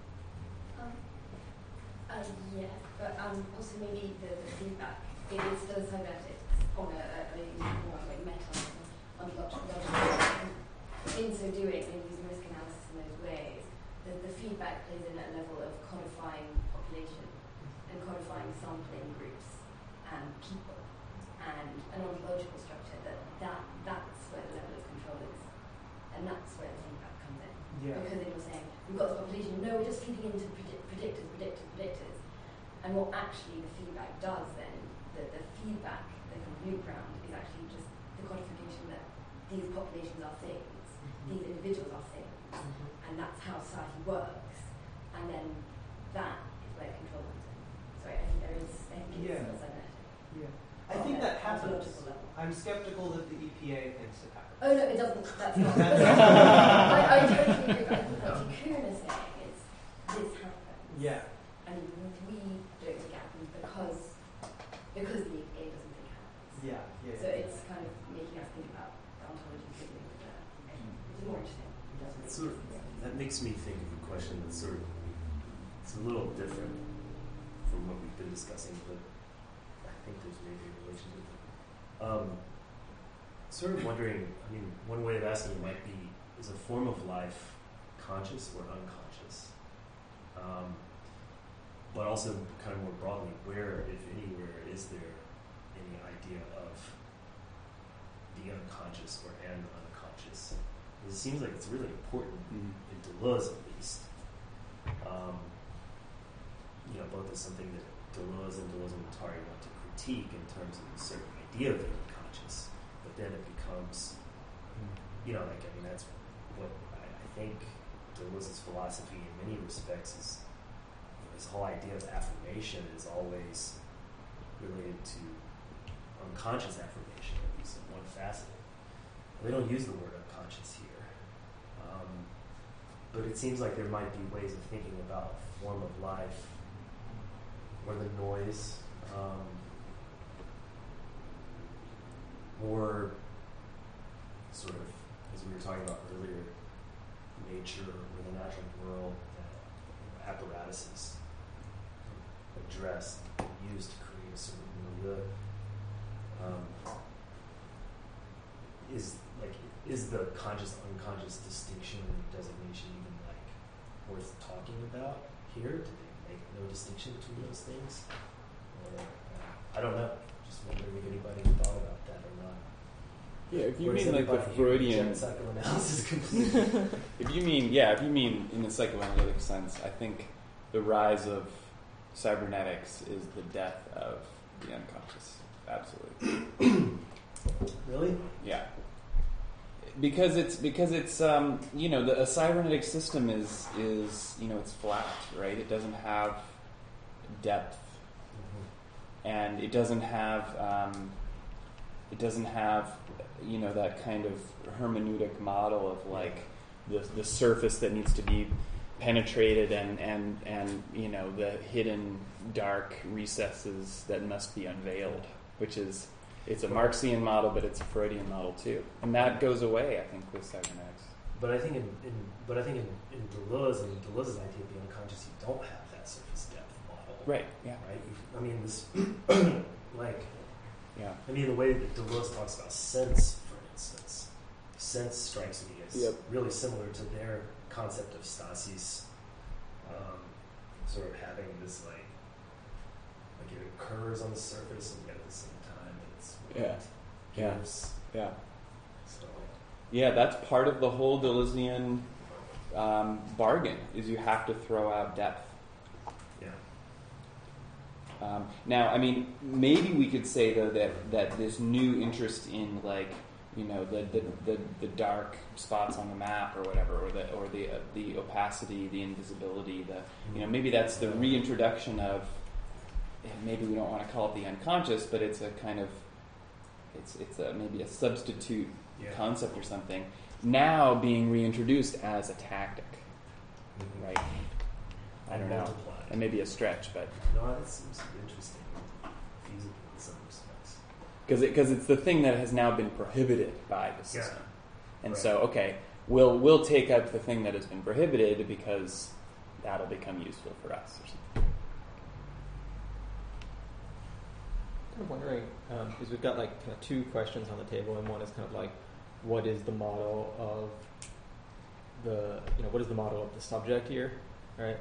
Yes, but also maybe the feedback. It is still cybernetics on a more like meta ontological level. In so doing, in using risk analysis in those ways, the feedback plays in at a level of codifying population and codifying sampling groups and people and an ontological structure that's where the level of control is, and that's where the feedback comes in. Because if you're saying we've got the population, no, we're just feeding into predictors, and what actually the feedback does then, the feedback, the kind of loop round, is actually just the codification that these populations are things, these individuals are things, and that's how society works, and then that is where control comes in. So I think there is, I think it's still cybernetic. I think that happens. I'm skeptical that the EPA thinks it happens. Oh no, it doesn't. That's not. I totally agree. But I think what Tikkun is saying is this happens. And we don't think it happens because the EPA doesn't think it happens. So it's kind of making us think about the ontology of thinking, which is more interesting. That makes me think of a question that's it's a little different from what we've been discussing, but I think there's maybe a relationship. Sort of wondering, one way of asking it might be, is a form of life conscious or unconscious? But also kind of more broadly, where, if anywhere, is there any idea of the unconscious or an unconscious? It seems like it's really important, in Deleuze at least. Both as something that Deleuze and Guattari want to critique in terms of a certain idea of the unconscious, but then it becomes, that's what I think Deleuze's philosophy in many respects is. This whole idea of affirmation is always related to unconscious affirmation, at least in one facet. They don't use the word unconscious here. But it seems like there might be ways of thinking about form of life or the noise, or sort of, as we were talking about earlier, nature or the natural world, apparatuses addressed, used to create a certain milieu. Is the conscious unconscious distinction and designation even worth talking about here? Do they make no distinction between those things? Or, I don't know. Just wondering if anybody thought about that or not. Yeah, if you mean like the Freudian psychoanalysis completely. if you mean in the psychoanalytic sense, I think the rise of cybernetics is the death of the unconscious. Absolutely. Really? Yeah. Because it's a cybernetic system is it's flat, right? It doesn't have depth, and it doesn't have that kind of hermeneutic model of like the surface that needs to be penetrated and the hidden dark recesses that must be unveiled, which is, it's a Marxian model, but it's a Freudian model too, and that goes away, I think, with cybernetics. But I think in Deleuze's idea of the unconscious, you don't have that surface depth model. Right. Yeah. Right. This Yeah. the way that Deleuze talks about sense, for instance, sense strikes me as really similar to their concept of stasis, sort of having this like it occurs on the surface and yet at the same time it's So yeah, that's part of the whole Deleuzean bargain, is you have to throw out depth. Yeah. Now, maybe we could say though that this new interest in the dark spots on the map or whatever, or the opacity, the invisibility, maybe that's the reintroduction of, maybe we don't want to call it the unconscious, but it's a kind of maybe a substitute concept or something, now being reintroduced as a tactic, right? I don't know. That may be a stretch, but no, that seems interesting, feasible in some respects. Because it's the thing that has now been prohibited by the system, and so we'll take up the thing that has been prohibited because that'll become useful for us or something. I'm wondering, because we've got like kind of two questions on the table, and one is kind of like, what is the model of the subject here?